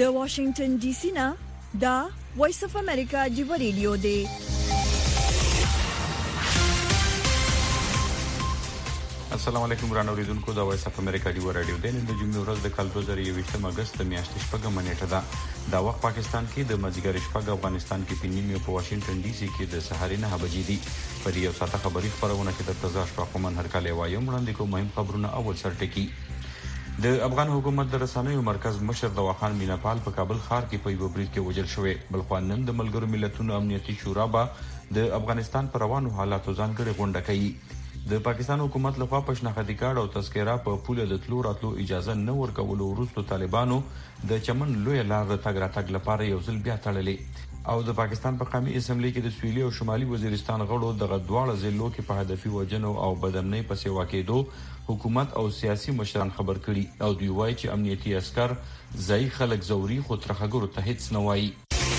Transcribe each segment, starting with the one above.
د واشنگټن ډي سي نه دا وایس اف امریکا دی ریډیو دی. السلام علیکم ورانو ریدونکو دا وایس اف امریکا دی رادیو دی. نن د جمعې ورځ د کال 2023 اگست میاشتې شپږم نیټه ده. دا وخت پاکستان کې د مازیګر شپږ، افغانستان کې پنځمه، په واشنگټن ډي سي کې د سهار 9 بجې دي. په دې یو ساعته خبري خبرونه کې د تازه شپږم هر کال وایم وړاندې کوم مهم خبرونه. اول سرټکی د افغان حکومت د رسنیو مرکز مشر دواخان میناپال په کابل ښار کې په یو برید کې وژل شوی. بل خو نن د ملګرو ملتونو امنیتي شورا به د افغانستان پر روانو حالاتو ځانګړي غونډه کوي. د پاکستان حکومت لخوا په شناختی کارت او تذکره په پوله د تلو راتلو اجازه نه ورکول وروسته طالبانو د چمن لوی لار د تګ راتګ لپاره یو ځل بیا تړلې. او د پاکستان په قومي اسمبلی کې د سویلي او شمالي وزیرستان غړو د غدواړه ضلعو کې په هدفي وجنو او بدمنۍ په سیوا کېدو حکومت او سیاسي مشران خبر کړي. او دوی وایي چې امنیتي عسكر ځای خلک زوري خو ترخګرو ته هیڅ نه وایي.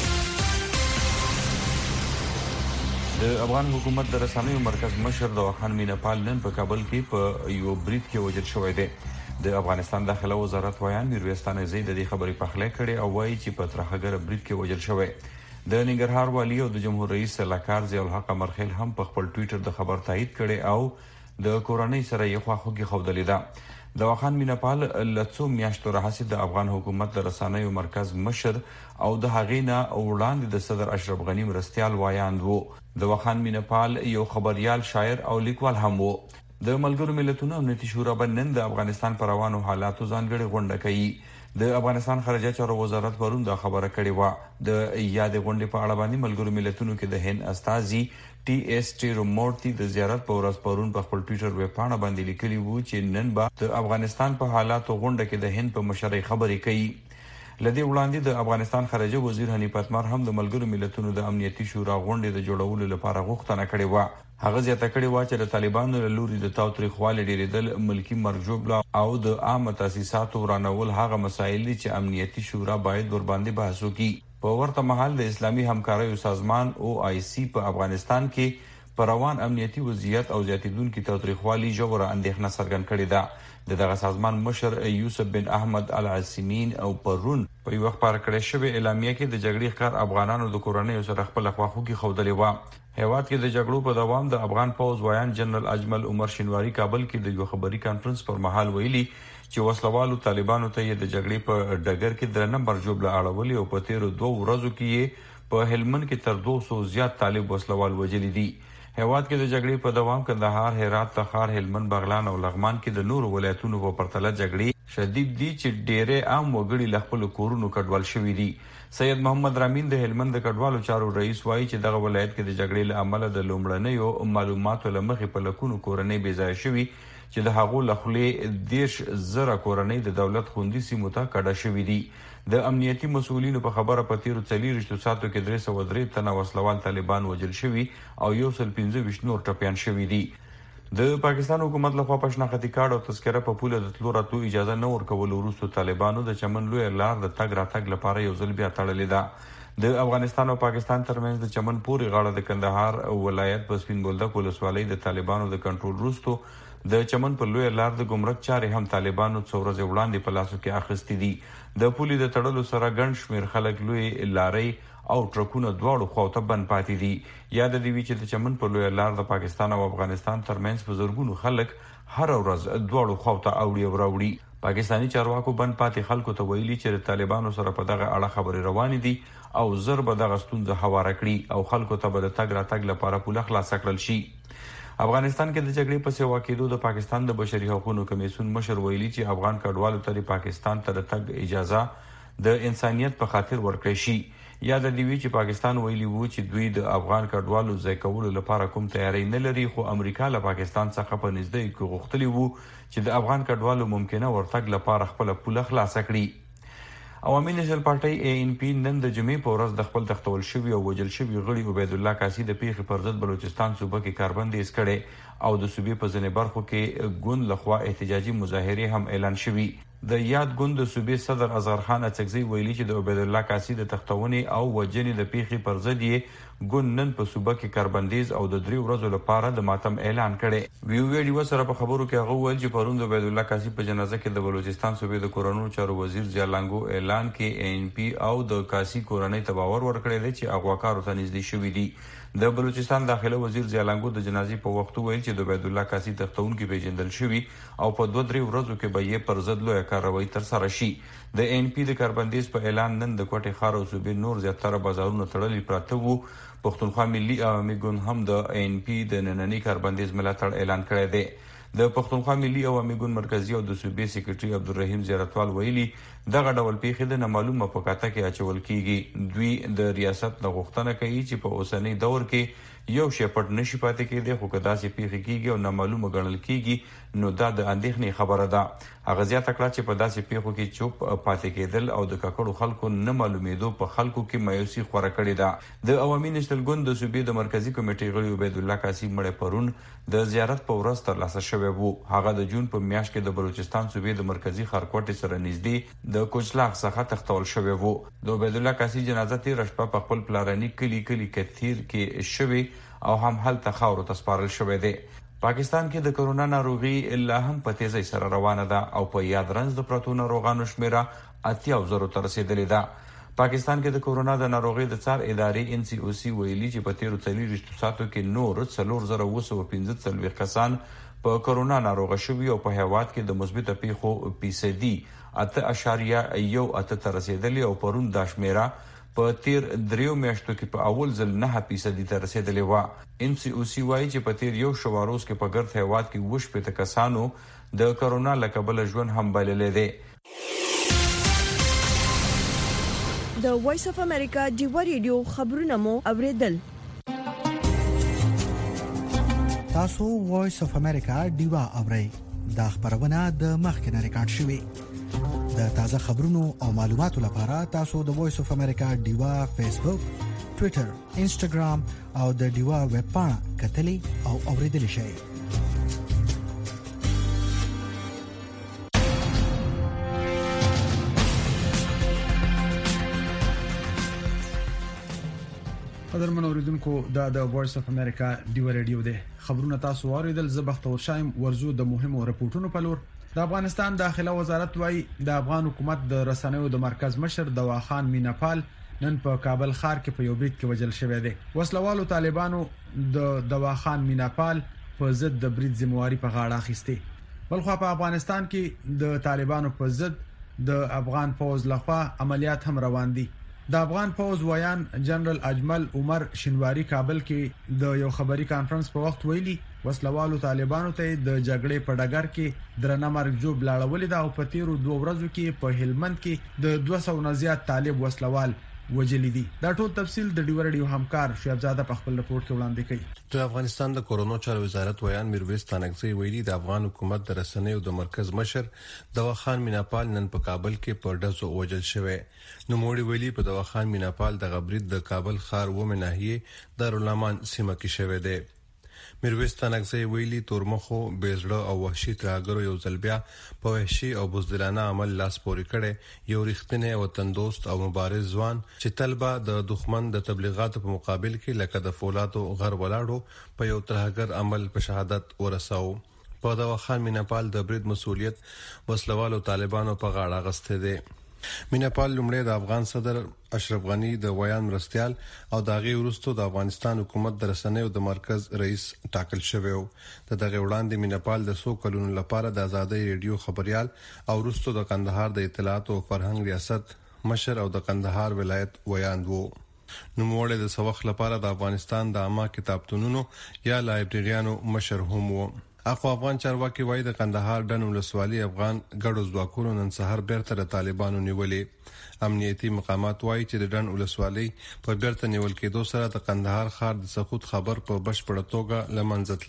د افغان حکومت د رسنیو مرکز مشر دواخان میناپال نن په کابل کې په یو برید کې وژل شوی دی. د افغانستان داخله وزارت وایي میرویس خانزی د دې خبرې پخلی کړي او وایي چې په ترخګر برید کې وژل شوی. د ننګرهار والی او د جمهور رئیس سلاکار ضیاء الحق مرخیل هم په خپل ټوئیټر د خبر تایید کړي او د کورنۍ سره یې خواخوږي ښودلې ده. د واخان میناپال لڅو میاشتو راهیسې د افغان حکومت د رسنیو مرکز مشر او د هغې نه وړاندې د صدر اشرف غنی مرستیال وایاند وو. د واخان میناپال یو خبريال، شاعر او لیکوال هم وو. د ملګرو ملتونو امنیتي شورا نن د افغانستان پر روانو حالاتو ځانګړي غونډه کوي. د افغانستان خارجه چارو وزارت پرون دا خبره کړې و. د یاد غونډې په اړه باندې ملګرو ملتونو کې د هند استازي ټي اس ټي رومورتي د زیارت په ورځ پرون په خپل ټوئیټر ویب پاڼه باندې لیکلي وو چې نن به د افغانستان په حالاتو غونډه کې د هند په مشرۍ خبرې کوي. لدې وړاندې د افغانستان خارجه وزیر حنیف اتمر هم د ملګرو ملتونو د امنیتي شورا غونډې د جوړولو لپاره غوښتنه کړې و. هغه زیاته کړې و چې د طالبانو له لوري د تاوتریخوالي ډیریدل، ملکی مرګ ژوبله او د عامه تاسیساتو ورانول هغه مسایل دي چې امنیتي شورا باید ورباندې بحث وکړي. په ورته مهال د اسلامي همکاریو سازمان OIC په افغانستان کې پر روان امنیتي وضعیت او زیاتیدونکو تاوتریخوالي ژوره اندېښنه څرګند کړې ده. دغه سازمان مشر یوسف بن احمد العثیمین او پرون په یو خبر کړی شوی اعلامیه کې د جګړې ښکار افغانانو د کورنۍ سره خپل خواخوږي ښودلې و. هیواد کې د جګړو په دوام د افغان پوځ وایان جنرال اجمل عمر شینواری کابل کې د یو خبري کانفرنس پر مهال ویلي چې وسلوالو طالبانو ته د جګړې په ډګر کې د نمبر جوړه اړولې او په تیر 2 ورځو کې په هلمند کې تر 200 زیات طالب وسلوال وژلي دي. هیواد کې د جګړې په دوام کندهار، هرات، تخار، هلمند، بغلان او لغمان کې د نورو ولایتونو په پرتله جګړې شدید دي چې ډېرې عام وګړي له خپل کورونو کډوال شوي دي. سید محمد رامین د هلمند د کډوالو چارو رئیس وایي چې دغه ولایت کې د جګړې له امله د لومړنیو معلوماتو له مخې په لکونو کورنۍ بې ځایه شوي چې د هغو له خولې 10,000 کورنۍ د دولت خوندي سیمو ته کډه شوي دي. د امنیتي مسؤلینو په خبره په تیرو 40 ساعتو کې 303 تنه وسلوال طالبان وژل شوي او 125 نور ټپیان شوي دي. د پاکستان حکومت لخوا په شناختی کارت او تذکره په پوله د تلو راتلو اجازه نه ورکول وروسته طالبانو د چمن لوی لار د تګ راتګ لپاره یو ځل بیا تړلې ده. د افغانستان او پاکستان ترمنځ د چمن پورې غاړه د کندهار ولایت په سپین بولدک ولسوالۍ د طالبانو د کنټرول وروسته د چمن په لوی لار د ګمرک چارې هم طالبانو څو ورځې وړاندې په لاسو کې اخیستې دي. د پولې د تړلو سره ګڼ شمېر خلک لوی لارۍ او ټرکونه دواړو خواته بند پاتې دي. یاد دی چې د چمن په لوی لار د پاکستان او افغانستان ترمنځ په زرګونو خلک هر ورځ دواړو خواته اوړي او راوړي. پاکستانی چارواکو بند پاتې خلکو ته ویلي چې د طالبانو سره په دغه اړه خبرې روانې دي او زر به دغه ستونزه هواره کړي او خلکو ته به د تګ راتګ لپاره پوله خلاصه کړل شي. افغانستان کې د جګړې په سیوا کېدو د پاکستان د بشري حقوقو کمیسیون مشر ویلي چې افغان کډوالو ته د پاکستان ته د تګ اجازه د انسانیت په خاطر ورکړی شي. یاد دی چې پاکستان ویلي وو چې دوی د افغان کډوالو ځای کولو لپاره کوم تیاری نه لري، خو امریکا له پاکستان څخه په نږدې کې غوښتلی وو چې د افغان کډوالو ممکنه ورتګ لپاره خپل پوله خلاصه کړي. عوامي نېشنل پارټي ANP نن د جمعې په ورځ د خپل تختول شوي او وژل شوي غړي عبید الله کاسي د پیښې پر ضد بلوچستان صوبه کې کاربندیز کړي او د صوبې په ځینې برخو کې ګوند لخوا احتجاجي مظاهرې هم اعلان شوي. د یاد ګوند صوبې صدر اظهر خان اڅکزي ویلي چې د عبید الله کاسي د تختونې او وجنې د پیښې پر ضد یې ګوند نن په صوبه کې کاربندیز او د 3 ورځو لپاره د ماتم اعلان کړي. ویډیو سره په خبرو کې هغه ویل چې پرون د عبید الله کاسي په جنازه کې د بلوچستان صوبې د کورونو چارو وزیر ضیالانګو اعلان کې ANP او د کاسي کورنۍ ته باور ورکړی دی چې اغواکارو ته نږدې شوي دي. د بلوچستان داخله وزیر ضیالانګو د جنازې په وخت ویل چې د عبید الله کاسي تختونکو پیژندل شوی او په 2-3 ورځو کې به یې پر ضد لوی کاروایی تر سره شي. د ANP د کاربندیز په اعلان نن د کوټې ښار او صوبې نور زیاتره بازارونه تړلي پراته وو. پښتونخوا ملي عوامي ګوند هم د ANP د نننۍ کاربندیز ملاتړ اعلان کړی دی. د پښتونخوا ملي عوامي ګوند مرکزی او د صوبې سیکریټري عبدالرحیم زیارتوال ویلي دغه ډول پیښې د نامعلومه په کاته کې اچول کیږي. دوی د ریاست د غوښتنه کوي چې په اوسنۍ دور کې یو شی پټ نشي پاتې کېدی، خو که داسې پیښې کیږي او نامعلومه ګڼل کیږي نو دا د اندېښنې خبره ده. هغه زیاته کړه چې په داسې پیښو کې چوپ پاتې کېدل او د ککړو خلکو نه معلومېدو په خلکو کې مایوسي خوره کړې ده. د عوامي نېشنل ګوند د صوبې د مرکزی کمیټې غړي عبید الله کاسي مړی پرون د زیارت په ورځ ترلاسه شوی وو. هغه د جون په میاشت کې د بلوچستان صوبې د مرکزی ښارګوټي سره نږدې د کوچلاغ څخه تختول شوی وو. د عبید الله کاسي جنازه تیر شپه په خپل پلارني کلی کثیر کې شوی او هم هلته خاورو ته سپارل شوی دی. پاکستان کې د کرونا ناروغي الا هم په تیزی سره روانه ده او په یاد رنځ د پروتو ناروغانو شمیره 80,000 ته رسیدلې ده. پاکستان کې د کرونا د ناروغي د څار ادارې NCOC ویلي چې په تیرو 4 ساعتو کې نور 4915 کسان په کرونا ناروغ شوي او په هیواد کې د مثبت پیښو فیصدي 8.18 ته رسیدلې او پرون د شمیره په تیر 3 میاشتو کې په اول ځل 9% ته رسیدلې و. NCOC وايي چې په تیر یو شواروز کې په ګرد هیواد کې 80 کسانو د کرونا له کبله ژوند هم بللې دي. د وایس اف امریکا ډیوا ریډیو خبرونه مو اوریدل. تاسو وایس اف امریکا ډیوا اورئ. دا خبرونه د مخکنه ریکارډ شوې. د تازه خبرونو او معلوماتو لپاره تاسو د وایس اف امریکا ډیوا فیسبوک، ټوئیټر، انسټاګرام او د ډیوا ویب پاڼه کتلی او اوریدل شئ. قدرمن اوریدونکو دا د وایس اف امریکا ډیوا ریډیو دی. خبرونه تاسو اوریدل. زبختور شایم ورزو د مهمو رپورټونو په لور. د افغانستان داخله وزارت وايي د افغان حکومت د رسنیو د مرکز مشر دواخان میناپال نن په کابل ښار کې په یو بریټ کې وژل شوی دی. وسلوالو طالبانو د دواخان میناپال په ضد د بریټ ذمہواری په غاړه اخیسته. بلخو په افغانستان کې د طالبانو په ضد د افغان فوج لخوا عملیات هم روان دي. د افغان فوج ویان جنرال اجمل عمر شینواری کابل کې د یو خبري کانفرنس په وخت ویلي وسلوالو طالبانو ته د جګړې په ډګر کې درنه مرګ جوړ لاړولې ده او په تیرو 2 ورځو کې په هلمند کې د 200 نه زیات طالب وسلوال وجلی دي. دا ټول تفصیل د ډیور ډیو همکار شعیب زاده په خپل رپورت کې وړاندې کړي. د افغانستان د کرونا چارو وزارت ویان میرویس تانکزی ویلي د افغان حکومت د رسنیو د مرکز مشر دواخان میناپال نن په کابل کې په ډزو وژل شوی. نو موړي ویلي په دواخان میناپال د غبرید د کابل ښار و مناهیه دارالمان سیمه کې شوی دی. میرویس تانکزی ویلي تورمخو بیزړه او وحشي ترهګرو یو ځل بیا په وحشي او بزدلانه عمل لاس پورې کړي. یو رښتینی وطن دوست او مبارز ځوان چې طلبه د دښمن د تبلیغاتو په مقابل کې لکه د فولادو غر ولاړو په یو ترهګر عمل په شهادت ورساو. په دواخان میناپال د برید مسؤلیت وسلوالو طالبانو په غاړه غسته دي. میناپال لومړی د افغان صدر اشرف غنی د ویان مرستيال او داغي ورستو د افغانستان حکومت د رسنیو د مرکز رئیس ټاکل شوی و. دغه وړاندې میناپال د 100 کلونو لپاره د آزادۍ ریډیو خبريال او ورستو د کندهار د اطلاعات او فرهنګ ریاست مشر او د کندهار ولایت ویان وو. نو موړ د سوخ لپاره د افغانستان د عامه کتابتونونو یا لایبرریانو مشر هم وو. اخو افغان چارواکي وایي د کندهار ډن ولسوالي افغان ګډو ځواکونو نن سحر بیرته د طالبانو نیولې. امنیتي مقامات وایي چې د ډن ولسوالي په بیرته نیول کېدو سره د کندهار ښار د سقوط خبر په بشپړه توګه لمنځه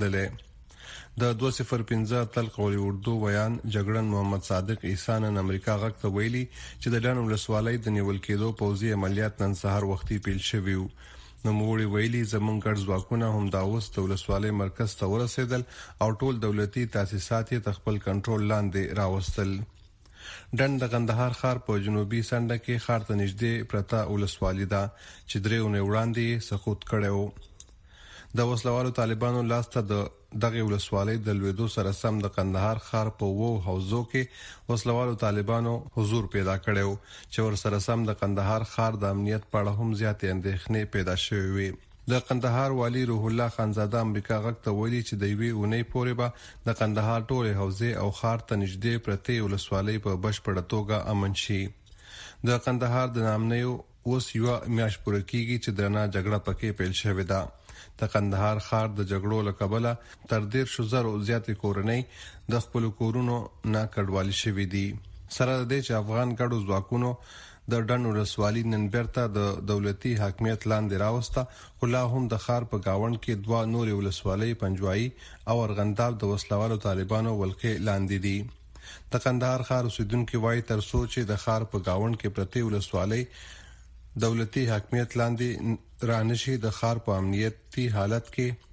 تللې. د 205 تل قولي اردو ویان جګړن محمد صادق عیسانن امریکا غږ ته ویلي چې د ډن ولسوالي د نیول کېدو پوځي عملیات نن سحر وختي پیل شوي وو. نو موړي ویلي زمونږ ګډ ځواکونه هم د اوس د ولسوالۍ مرکز ته ورسېدل او ټول دولتي تاسیسات یې خپل کنټرول لاندې راوستل. ډنډ د قندهار ښار په جنوبي سنډه کې ښار ته نږدې پرته ولسوالي ده چې 3 اونۍ وړاندې سقوط کړی د وسلوالو طالبانو لاسته د دغه ولسوالۍ د لویدو سره سم د قندهار ښار په وو حوزو کې وسلوالو طالبانو حضور پیدا کړو چې ور سره سم د قندهار ښار د امنیت په اړه هم زیاتې اندېښنې پیدا شوې وي د قندهار والی روح الله خانزاده امریکا غږ ته ویلي چې د یوې اونۍ پورې به د قندهار ټولې حوزې او ښار ته نږدې پرتې ولسوالۍ په بشپړه توګه امن شي د قندهار د نامنیو اوس یو میاشت پوره کیږي چې درنه جګړه پکې پیل شوې ده د قندهار ښار د جګړو له کبله تر 100,000 زیاتې کورنۍ د خپل کورونو نه کډوالي شوې دي سره د دې چې افغان ګډو ځواکونو د ډنډ ولسوالۍ نن بیرته د دولتي حاکمیت لاندې راوسته خو لا هم د ښار په گاوند کې 2 نورې ولسوالۍ پنجوایي او ارغنداب د وسلوالو طالبانو ولکې لاندې دي د قندهار ښار اوسیدونکو وایي تر څو چې د ښار په گاوند کې پرتې ولسوالۍ دولتي حاکمیت لاندې رانشي د ښار په امنیتي حالت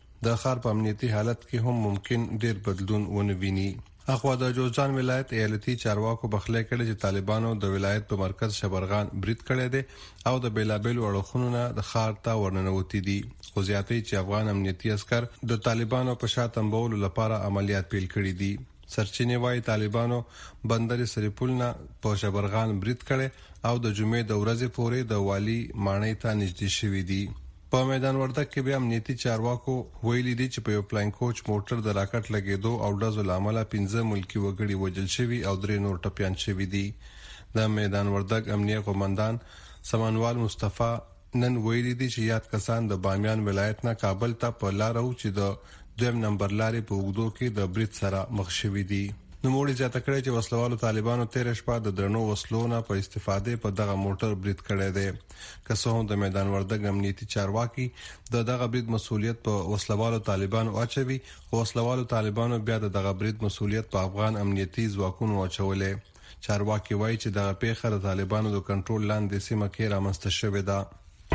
کې هم ممکن ډیر بدلون ونویني اخوا د جوزجان ولایت ایالتي چارواکو بخلې کړي چې طالبانو د ولایت په مرکز شبرغان برید کړی دی او د بیلابل وړخونو نه د ښار ته ورننوتی دي خو زیاتې چې افغان امنیتي عسكر د طالبانو په شا تنبولو لپاره عملیات پیل کړي دي سرچینې وايي طالبانو بندر سریپول نه په شبرغان برید کړي او د جمعې د ورځې پورې د والی ماڼۍ ته نږدې شوي دي په میدان وردګ کې بیا امنیتي چارواکو ویلي دي چې په یو پلاین کوچ موټر د راکټ لګېدو او ډزو لامل 15 ملکی وګړي وژل شوي او 3 نور ټپيان شوي دي د میدان وردګ امنیه قومندان سمانوال مصطفی نن ویلي دي چې یاد کسان د بامیان ولایت نه کابل ته په لار او چې د 2 نمبر لارې په وګړو کې د برید سره مخ شوي دي نو موږ زیاته کړی چې وسلوالو طالبانو 13 شپه د درنو وسلونو په استفاده په دغه موټر برید کړی دی که څه هم د میدان وردګ امنیتي چارواکي د دغه برید مسولیت په وسلوالو طالبانو اچوي خو وسلوالو طالبانو بیا د دغه برید مسولیت په افغان امنیتي ځواکونو اچولې چارواکي وایي چې دغه پیښه د طالبانو د کنټرول لاندې سیمه کې رامنځته شوې ده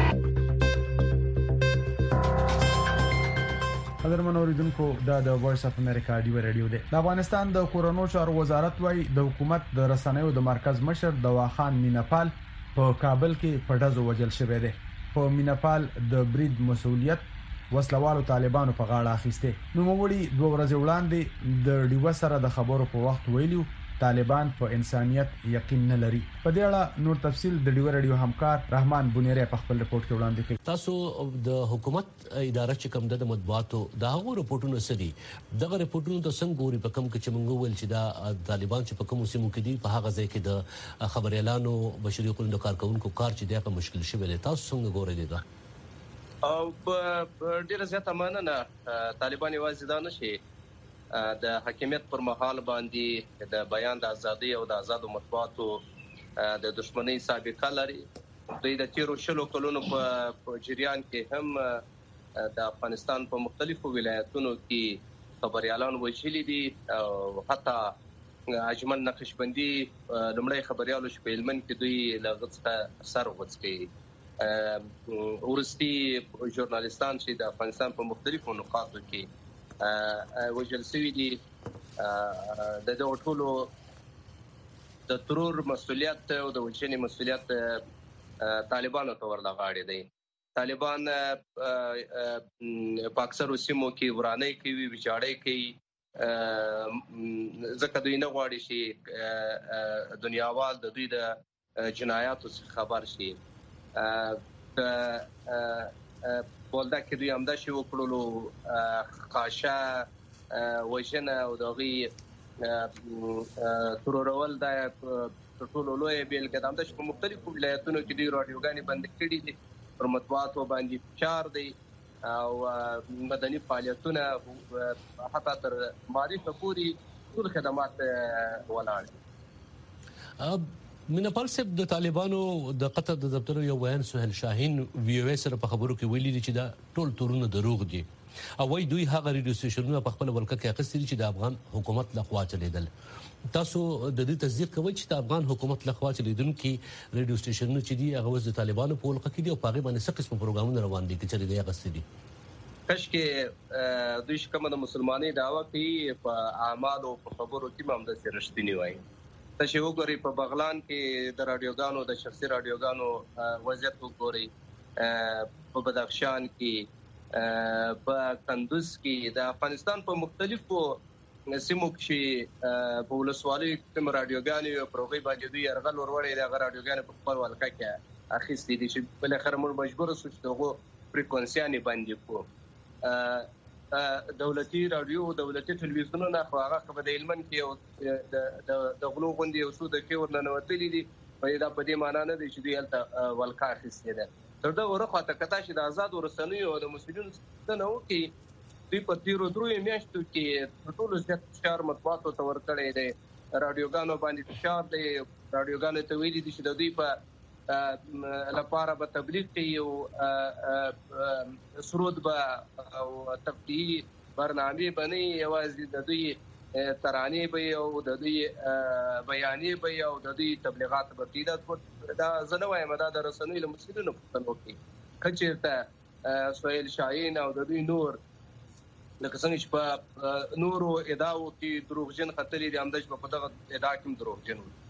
قدرمن اوریدونکو د وایس اف امریکا ډیو ریډیو دی د افغانستان د کورونو چارو وزارت وايي د حکومت د رسنیو د مرکز مشر دواخان میناپال په کابل کې په ډزو وژل شوی دی په میناپال د برید مسولیت وسلوالو طالبانو په غاړه اخیسته نو موږ 2 ورځې وړاندې د ډیو سره د خبرو په وخت ویلو طالبان په انسانيت یقین نه لري په دې اړه نور تفصيل د ډیو ریډیو همکار رحمان بنيري په خپل رپورت کې وړاندې کړ تاسو د حکومت اداره چې کوم د مطبوعاتو دا هغه رپورټونه سدي دغه رپورټونه د څنګه ګوري په کوم کې چې موږ ول چې دا طالبان چې په کوم سیمو کې دي په هغه ځای کې د خبري اعلانو بشري حقوقو کارکونکو کار چې دا مشکل شوی دی تاسو څنګه ګورئ دا او ډیره زیاته مننه طالبان یوازې دا نشي د حاکمیت پر مهال باندې د بیان د ازادي او د آزادو مطبوعاتو د دښمنۍ سابقه لري د تیرو شلو کلونو په جریان کې هم د افغانستان په مختلفو ولایتونو کې خبريالان وژلي دي او حتی اجمل نقشبندي لمړی خبريالو چې په هلمند کې دوی لغڅه سر وڅکي ورستي ژورنالیستان چې د افغانستان په مختلفو نقاطو کې وجل سوي دي د دغه ټولو د ترور مسولیت او د وجنې مسولیت طالبانو ته ورلغاړي دي طالبان په اکثر سیمو کې ورانۍ کوي ویجاړۍ کوي ځکه دوی نه غواړي چې دنیاوال د دوی د جنایاتو خبر شي بولدا کې دوی همدا شی وکړلو خاشه وژنه او دغه ترورول د ټولو لوی بیلګه ده چې په مختلفو ولایتونو کې دوی رادیوګانې بند کړي دي پر مطبوعاتو باندې فشار دی او مدني فعالیتونه حتی تر معرفت پورې ټول خدمات ولاړ میناپال صاحب د طالبانو د قطر د دفتر یو بیان سهیل شاهین وی او اس سره په خبرو کې ویلي چې دا ټول تورونه دروغ دي او وای دوی هغه ریډیو سټیشنونه په خپل ولکه کې اخیستي چې د افغان حکومت لخوا چلیدل تاسو د دې تصدیق کوئ چې د افغان حکومت لخوا چلیدونکو ریډیو سټیشنونه چې دي هغه د طالبانو په ولکه کې دي او په هغه باندې څه قسم پروګرامونه روان دي چې چلیدي اخیستي دي کښ دوی کومه د مسلمانۍ دعوه کوي په اعمال او په خبرو کې هم د رښتینی وایي تاسو وګورئ په بغلان کې د رادیوګانو د شخصي رادیوګانو وضعیت وګورئ، په بدخشان کې، په کندوز کې، د افغانستان په مختلفو سیمو کې په ولسوالۍ کې رادیوګانې او پروګرام باندې دوی ارغل وروړي د رادیوګانې په خپل ولکه کې اخیستې دي چې بل خر موږ مجبور شو چې دغه فریکونسیانې باندې کو دولتي رادیو دولتي ټلویزیونونه خو هغه په هلمند کې د غلو غوندي او سود کې ورننوتلي دي، په دا په دې معنی نه دی چې دوی هلته ولکه اخیستې ده. تر دا ورخه کته چې د آزاد ورسنیو او د مسؤلینو څخه نو کې دوی په تیرو درې میاشتو کې ټول زیات فشار مطبوعاتو ته ورکړی دی، رادیوګانو باندې فشار دی، رادیوګانو ته ویلي دي چې د دوی په لپاره به تبلیغ کوي او سرود به او تفریحي برنامې به نه یوازې د دوی ترانې به او د دوی بیانې به او د دوی تبلیغات به کېده. دا زه نه وایم، دا د رسنیو له مسؤلینو پوښتنه وکړي که چېرته سهیل شاهین او د دوی نور لکه څنګه چې په نورو ادعاو کې دروغجن خطرې دي، همداسې په دغه ادعا کې هم دروغجن وي.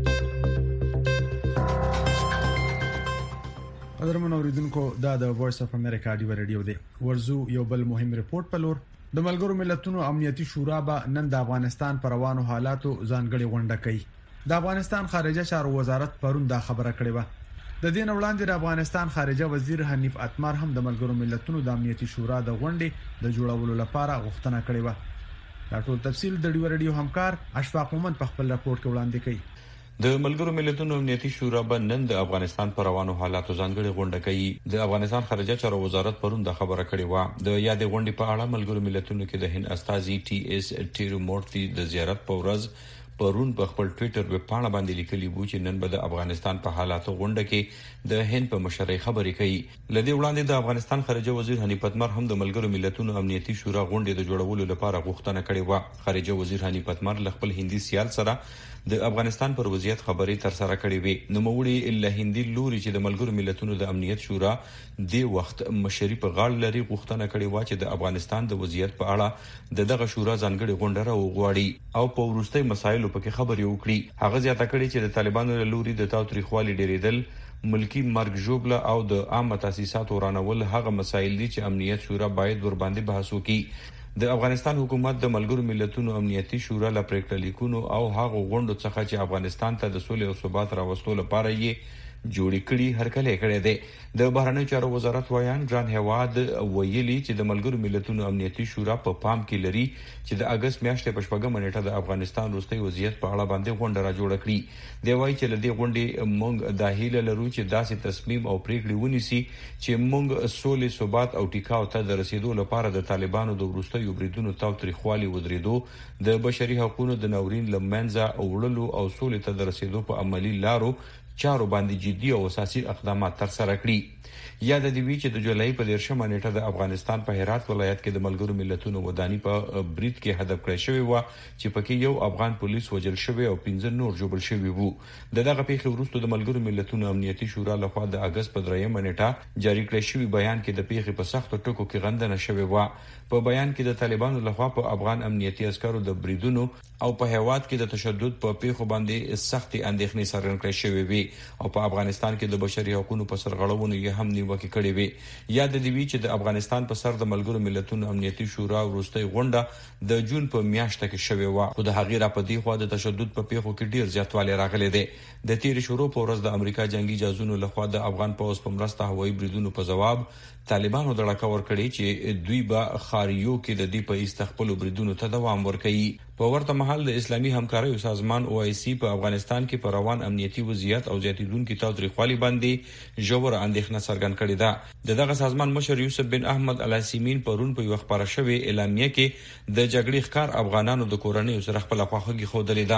قدرمن اوریدونکو، دا د وایس اف امریکا ډیو ریډیو دی. ورزو یو بل مهم ریپورت په لور. د ملګرو ملتونو امنیتي شورا به نن د افغانستان پر روانو حالاتو ځانګړي غونډه کوي. د افغانستان خارجه چارو وزارت پرون دا خبره کړې و. د دین وړاندې د افغانستان خارجه وزیر حنیف اتمر هم د ملګرو ملتونو د امنیتي شورا د غونډې د جوړولو لپاره غوښتنه کړې و. دا ټول تفصیل د ډیو ریډیو همکار اشفاق مومند په خپل راپور کې وړاندې کړي. د ملګرو ملتونو امنیتي شورا به نن د افغانستان پر روانو حالاتو ځانګړي غونډه کوي. د افغانستان خارجه چارو وزارت پرون دا خبره کړې و. د یاد غونډې په اړه ملګرو ملتونو کې د هند استازي ټي اس ټیرومورتي د زیارت په ورځ پرون په خپل ټوئیټر ویب پاڼه باندې لیکلي وو چې نن به د افغانستان په حالاتو غونډه کې د هند په مشرۍ خبرې کوي. لدې وړاندې د افغانستان خارجه وزیر حنیف اتمر هم د ملګرو ملتونو امنیتي شورا غونډې د جوړولو لپاره غوښتنه کړې و. خارجه وزیر حنیف اتمر له خپل هندي سیال سره د افغانستان پر وضعیت خبرې تر سره کړې وي. نوموړي له هندي لوري چې د ملګرو ملتونو د امنیت شورا د وخت مشري په غاړه لري غوښتنه کړې و چې د افغانستان د وضعیت په اړه دغه شورا ځانګړي غونډه راوغواړي او په وروستي مسایلو په کې خبرې وکړي. هغه زیاته کړې چې د طالبانو له لوري د تاوتریخوالي ډیریدل، ملکی مرګ ژوبله او د عامه تاسیساتو ورانول هغه مسایل دي چې امنیت شورا باید ور باندې بحث وکړي. د افغانستان حکومت د ملګرو ملتونو امنیتي شورا له پریکړه لیکونو او هغه غونډو څخه چې افغانستان ته د سولې او ثبات راوستلو لپاره یې جوړې کړي هرکلی کړی دی. د بهرنیو چارو وزارت وایان ګران هواد ویلي چې د ملګرو ملتونو امنیتي شورا په پام کې لري چې د اگست میاشتې په 4 نیټه د افغانستان وروستي وضعیت په اړه باندې غونډه را جوړه کړي. دی وایي چې لدې غونډې موږ د هیله لرو چې داسې تصمیم او پریکړې ونیسي چې موږ سولې، ثبات او ټیکاو ته د رسیدو لپاره د طالبانو د وروستي بریدونو تاوتریخوالي ودرېدو، د بشري حقوقو د ناورین لمنځه وړلو او سولې ته د رسیدو په عملی لارو چارو باندې جدي او اساسي اقدامات تر سره کړي. یاد دی وی چې د جولای په 13 نیټه د افغانستان په هرات ولایت کې د ملګرو ملتونو ودانی په برید کې هدف کړی شوی و چې پکې یو افغان پولیس وژل شوی او 15 نور ژوبل شوی وو. دغه پیښه وروسته د ملګرو ملتونو امنیتي شورا لخوا د اگست په 3 نیټه جاری کړی شوی بیان کې د پیښې په سختو ټکو کې غندنه شوی و. په بیان کې د طالبانو لخوا په افغان امنیتي عسکرو د بریدونو او په هواد کې د تشدد په پیښو باندې سختي اندېښنې څرګند کړې شوې وي او په افغانستان کې د بشري حقوقو په سرغړونو یې هم نیوکه کړې وي. یاد دی وی چې د افغانستان په سر د ملګرو ملتونو امنیتي شورا وروستي غونډه د جون په میاشت کې شوې و، خو د هغې را پدې خو د تشدد په پیښو کې ډیر زیاتوالی راغلی دی. د تیر شروع په ورځ د امریکا جنگي جاسوسانو لخوا د افغان پولیس په مرسته هوایي بریدونو په جواب طالبانو دړه کور کړی چې دوی به خاریو کې د دې په استخپل بریدونو ته دوام ورکړي. په ورته مهال د اسلامي همکارۍ سازمان OIC په افغانستان کې پر روان امنیتي وضعیت او زیاتیدونکو تاوتریخوالي باندې ژور اندېښنه څرګند کړې ده. دغه سازمان مشر یوسف بن احمد العثیمین پرون په یو خبره شوی اعلامیه کې د جګړې ښکار افغانانو د کورنۍ سره خپل خواخوږي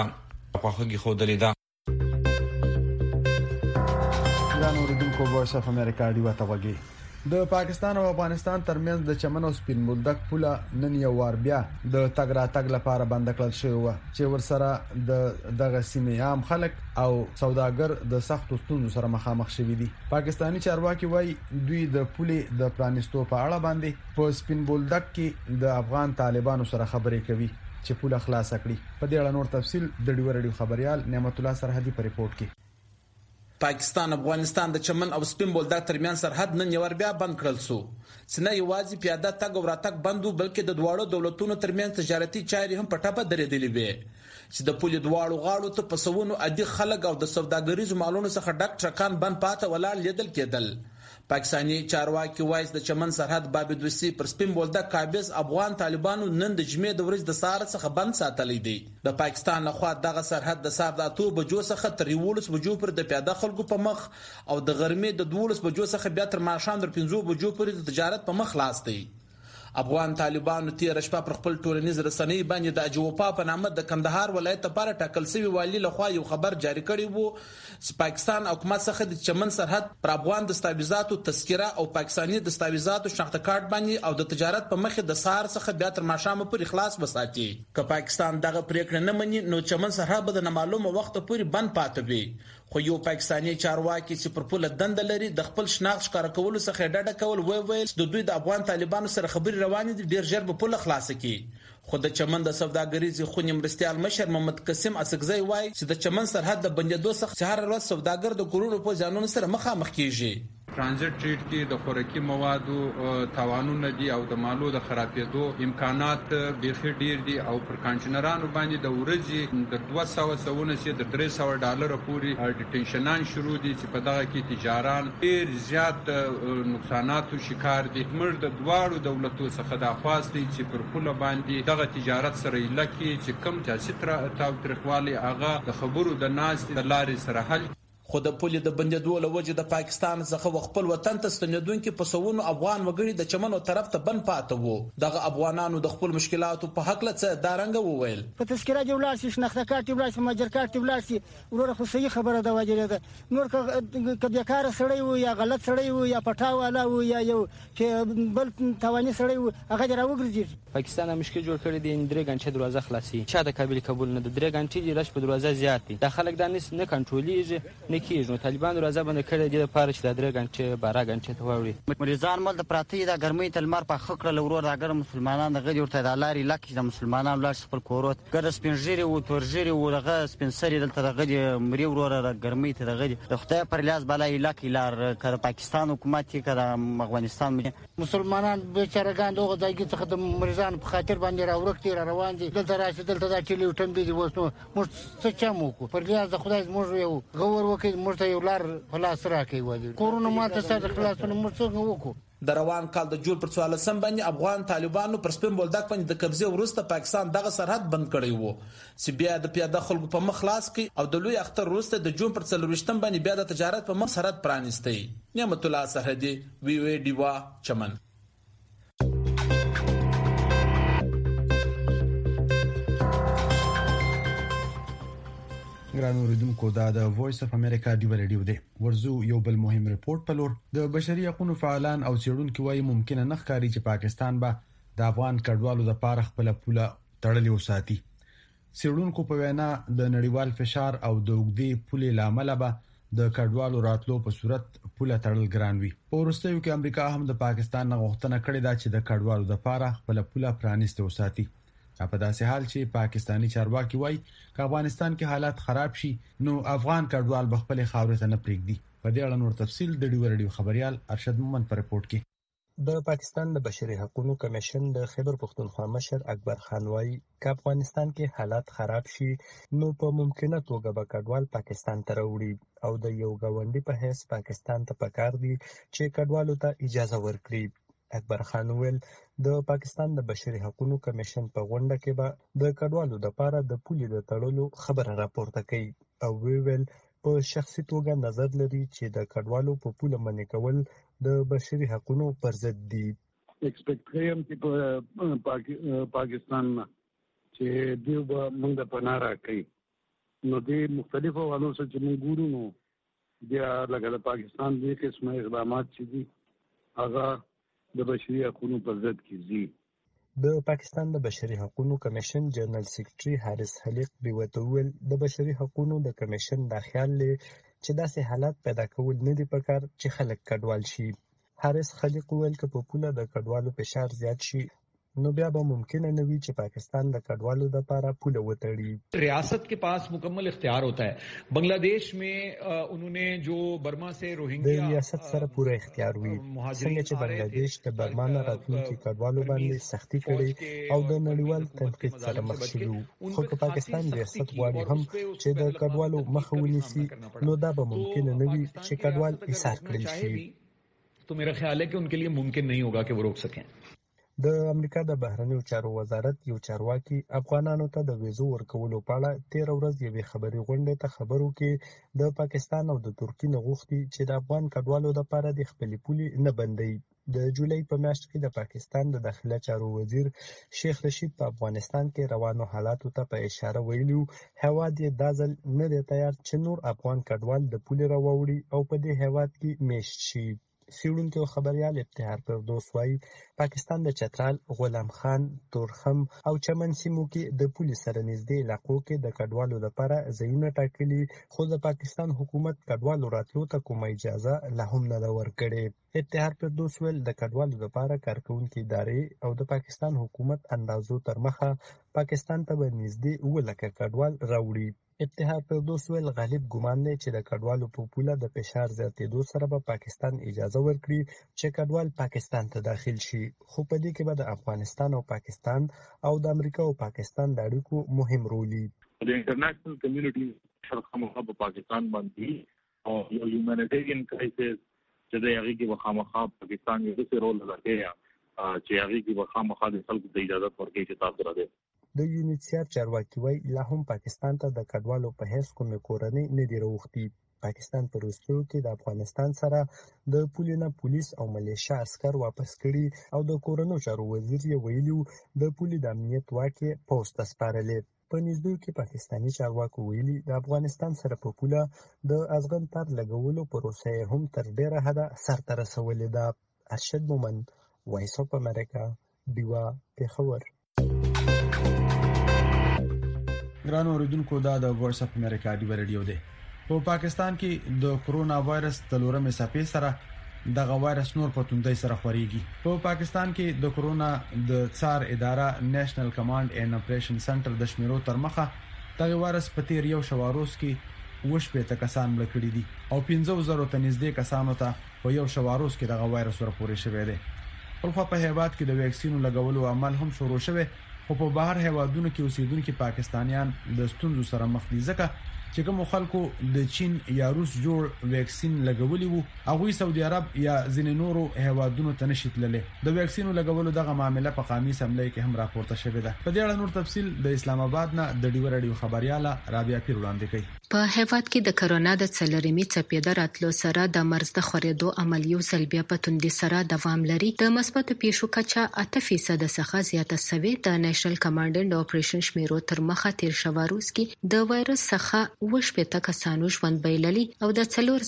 خوده لیده. اوریدونکو وایس اف امریکا دی وتاوږي. د پاکستان او افغانستان ترمنځ د چمن او سپین بولدک پوله نن یو وار بیا د تګ راتګ لپاره بند کړل شوی و چې ورسره دغه سیمې عام خلک او سوداګر د سختو ستونزو سره مخامخ شوي دي. پاکستانی چارواکي وایي دوی د پولې د پلانستو په اړه باندې په سپین بولدک کې د افغان طالبانو سره خبرې کوي. چې پوله خلاص کړي. په دې اړه نور تفصیل د ډیو رادیو خبريال نعمت الله سرحدي په ریپورت کې. پاکستان افغانستان د چمن او سپین بولدک ترمن سرحد نن یو بیا بند کړل سو. سنه یوازې پیاده تګ او راتګ بندو بلکې د دواړو دولتونو ترمن تجارتي چارې هم په ټاپه درېدلې وې چې د پولې دواړو غاړو ته پسونو عادي خلک او د سوداګریزو مالونو څخه ډک ټرکان بند پاته ولاړ لیدل کېدل. پاکستاني چارواکي وایي د چمن سرحد باب دوسی پر سپین بولدک قابض افغان طالبانو نن د جمعې د ورځې د سهار څخه بند ساتلې دي. د پاکستان لخوا دغه سرحد د سهار د 8 بجو څخه تر 11 بجو پر د پیاده خلکو په مخ او د غرمې د 12 بجو څخه بیا تر ماښام د 5 بجو پورې د تجارت په مخ خلاص دي. افغان طالبانو تیر شپه پر خپل ټولنیز رسنۍ باندې د اجوپا په نامه د کندهار ولایت لپاره ټاکل شوی والی لخوا یو خبر جاری کړی وو چې پاکستان حکومت څخه د چمن سرحد پر افغان دستاویزاتو تذکره او پاکستاني دستاویزاتو شناخته کارت باندې او د تجارت په مخ د سار څخه بیا تر ماښام پورې خلاص وساتي. که پاکستان دغه پریکړه نه مني نو چمن سرحد به د معلومه وخت پورې بند پاتې وي. خو یو پاکستاني چارواکي چې پر پوله دند لري د خپل شناخت ښکار کولو څخه ډډه کول ویل د دوی د افغان طالبانو سره خبري روانې دي ډیر ژر به پوله خلاص کړي. خو د چمن د سوداګریزي خونې مرستيال مشر محمد قاسم اسقزی وایي چې د چمن سرحد د بندیدو څخه هر ورځ سوداګر د کروڑو په ځانونو سره مخامخ کیږي. ترانزیت ټریډ کې د خوراکي موادو تاوانونه دي او د مالو د خرابېدو امکانات بیخي ډیر دي او پر کانټینرانو باندې د ورځې د 200 سي د $300 پورې ډیټنشنان شروع دي چې په دغه کې تجاران ډیر زیات نقصاناتو شکار دي. موږ د دواړو دولتو څخه د خواست دي چې پر پوله باندې دغه تجارت سره لکه چې کم تاسو تاوتریخوالي هغه د خبرو د ناس د لارې سره حل. خو د پولې د بندیدو له وجې د پاکستان څخه خپل وطن ته ستنېدونکي پسونو افغان وګړي د چمنو طرف ته بند پاته وو. دغه افغانانو د خپل مشکلاتو په حق له څه دارنګ وویل. په تذکره دی ولاړ شي شناخته کارت دی ولاړ شي ماجر کارت دی ولاړ شي وروره خو صحیح خبره ده واجب ده. نور که بیکاره سړی وو یا غلط سړی وو یا پټا والا وو یا یو چې بل تواني سړی وو هغه دی راوګرځي. پاکستان مشکل جوړ کړی دی 3 غنټې دروازه خلاصي چا د کابل قبول نه د 3 غنټې دی رش په دروازه زیات دي. د خلک د نه کنټرولېږي نه کیږي. طالبان دروازه باندې کړی دی لپاره چې د 3 غنټې 12 غنټې ته وړي. مریضان مل د پراتی د ګرمۍ تلمر په خکړه لورور راګر مسلمانان د غدي ورته د لاري لکه د مسلمانانو لار خپل کوروت ګر سپینجيري او تورجيري او دغه سپینسري دلته د غدي مری ورور د ګرمۍ ته د غدي د خدای پر لاس بلای لکه لار کړه پاکستان حکومت کړه افغانستان مسلمانان بیچارهګان دغه ځای څخه د مریضان په خاطر باندې راورکتي روان دي دلته راشي دلته د چلی وټم دي وسنو موږ څه چمو کو پر لاس د خدای موږ یو غور وکړي موږ یو لار خلاص راکې وایي کورونا ماته سره خلاصونه موږ څنګه وکړو. د روان کال د جول پر 14 باندې افغان طالبانو پر سپین بولدک باندې د قبضه وروسته پاکستان دغه سرحد بند کړی وو چې بیا د پیاده خلکو په مخ خلاص کړي او د لوی اختر وروسته د جون پر 24 باندې بیا د تجارت په مخ سرحد پرانیستی. نعمت الله سرحدي وی وی دیوا چمن. ګران اوریدونکو دا د وایس اف امریکا ډیو ریډیو دی. ورزو یو بل مهم ریپورت په لور د بشري حقوقو فعالان او څېړونکو وايي ممکنه نه ښکاري چې پاکستان به د افغان کډوالو د پاره خپل پوله تړلې وساتي. څېړونکو په وینا د نړیوال فشار او د وګړي پولې لامل به د کډوالو راتلو په صورت پوله تړل ګران وي. په وروستیو کې امریکا هم د پاکستان غوښتنه کړې ده چې د کډوالو د پاره خپل پوله پرانیسته وساتي. په داسې حال چې پاکستانی چارواکي وایي چې افغانستان کې حالات خراب شي نو افغان کډوال به خپل خاورې ته نه پرېږدي. په دې اړه نور تفصیل د ډیو ریډیو خبريال ارشد مومن په ریپورت کې. د پاکستان د بشري حقوقو کمیشن د خیبر پختونخوا مشر اکبر خان وایي چې افغانستان کې حالات خراب شي نو په ممکنه توګه به کډوال پاکستان ته راوړي او د یو غونډي په حیث پاکستان ته پکار دي چې کډوالو ته اجازه ورکړي. اکبر خان ویل د پاکستان د بشري حقوقو کمیشن په غونډه کې به د کډوالو د پاره د پولې د تړلو خبره راپورته کړي او ویل په شخصي توګه نظر لري چې د کډوالو په پوله منې کول د بشري حقوقو پر ضد دي. ایکسپیکټ کوم چې په پاکستان چې دیو به موږ په ناره کوي نو د مختلفو حوالو سره چې موږ ګورو نو بیا لکه د پاکستان د قسمه اقدامات چې دي هغه د بشري حقوقو پر ضد کیږي. د پاکستان د بشري حقوقو کمیشن جنرال سیکریټري حارث خلیق بیوته ویل د بشري حقوقو د کمیشن د خیال لري چې داسې حالات پیدا کول نه دي پکار چې خلک کډوال شي. حارث خلیق ویل چې په پوله د کډوالو فشار زیات شي نو بیا به ممکن نه وي چې پاکستان د کډوالو لپاره پوله وتړي. रियासत के पास मुकम्मल इख्तियार होता है. बांग्लादेश में उन्होंने जो बर्मा से रोहिंग्या د ریاست سره پوره اختیار وي څنګه چې بنگلاديش د برما نه راتلونکي کډوالو باندې سختي کړي او د نړیوال تنقید سره مخ شوی. خو که پاکستان ریاست غواړي هم چې د کډوالو مخه ونیسي نو دا به ممکن نه وي چې کډوال ایثار کړي شي. तो मेरा ख्याल है कि उनके लिए मुमकिन नहीं होगा कि वो रोक सकें. د امریکا د بهرنیو چارو وزارت یو چارواکي افغانانو ته د ویزو ورکولو په اړه 13 ورځ یوې خبري غونډې ته خبرو کې د پاکستان او د ترکیې نه غوښتي چې د افغان کډوالو لپاره د خپلې پولې نه بندي. د جولای په میاشت کې د پاکستان د داخله چارو وزیر شیخ رشید په افغانستان کې روانو حالاتو ته په اشاره ویلو هواد یې دازل نه دی تیار چې نور افغان کډوال د پولې راوړي او په دې هواد کې میشت شي. سیړونکو خبريال ابتهار پردوس وايي پاکستان د چترال، غلام خان، تورخم او چمن سیمو کې د پولیس سره نږدې علاقو کې د کډوالو لپاره ځایونه ټاکلي خو د پاکستان حکومت کډوالو راتلو ته کومه اجازه لا هم نه ورکړي. ابتهار پردوس ول د کډوالو لپاره کارکونکو ادارې او د پاکستان حکومت اندازو تر مخه پاکستان ته نږدې ولکه کډوال راوړي. ابتهار پردوس ول غالب ګمان دی چې د کډوالو په پوله د فشار زیاتېدو سره به پاکستان اجازه ورکړي چې کډوال پاکستان ته داخل شي. خو په دې کې به د افغانستان او پاکستان او د امریکا او پاکستان د اړیکو مهم رول وي. د انټرنیشنل کمیونټي شرخه په پاکستان باندې او یو هیومانیټیرین کرایسس چې د هغه کې وخامخا پاکستان یو څه رول لري چې هغه کې وخامخا د خلکو د اجازه ورکړي چې تاسو راځي. د یونیسیار چارواکي وایي لا هم پاکستان ته د کډوالو په هیڅ کومه کورنۍ نه دی راوښتي. پاکستان په روسیو کې د افغانستان سره د پولینا پولیس او ملیشیا عسكر واپس کړي او د کورونو چارو وزیر یې ویلو د پولی د امنیت واکه پوسټ سپارلې. په نږدې کې پاکستاني چارواکو ویلي د افغانستان سره په پوله د ازغن تر لګولو پروسه هم تر ډیره حده سرته رسولې ده. ارشد مومند، وایس اف امریکا، دیوا پیښور. ګران اوریدونکو دا د وایس اف امریکا دی ریډیو دی. په پاکستان کې د کرونا وایرس د لورمې صفې سره دغه وایرس نور په توندۍ سره خوريږي. په پاکستان کې د کرونا د څار اداره نېشنل کمانډ اینډ اپریشن سنټر د شمیرو تر مخه دغه وایرس په تیر یو شواروس کې وشپېته کسان مړ کړي دي او 15,000 ته نږدې کسانو ته په یو شواروس کې دغه وایرس ورپورې شوی دی. په خو په هیواد کې د ویکسینو لګولو عمل هم شروع شوی خو په بهر هیوادونو کې اوسیدونکو پاکستانیان د ستونزو سره مخ دي ځکه چې کوم خلکو د چین یا روس جوړ ویکسین لګولي وو هغه سعودي عرب یا ځینې نورو هیوادونو ته نشیتللې. د ویکسینو لګولو دغه معاملې په قومي سملې کې هم راپورته شوې ده. په دې اړه نور تفصیل د اسلام آباد نه د ډیو رادیو خبرياله رابعه پیر وړاندې کوي. په هیواد کې د کرونا د څلورمې څپې د راتلو سره د مرز د خورېدو عمل یو ځل بیا په توندۍ سره دوام لري. د مثبت پیښو کچه 8% څخه زیاته شوې. د نېشنل کمانډ اینډ اپریشن شمیرو تر مخه تیر شواروس کې د وایرس څخه وشپېته کسانو ژوند بایللي او د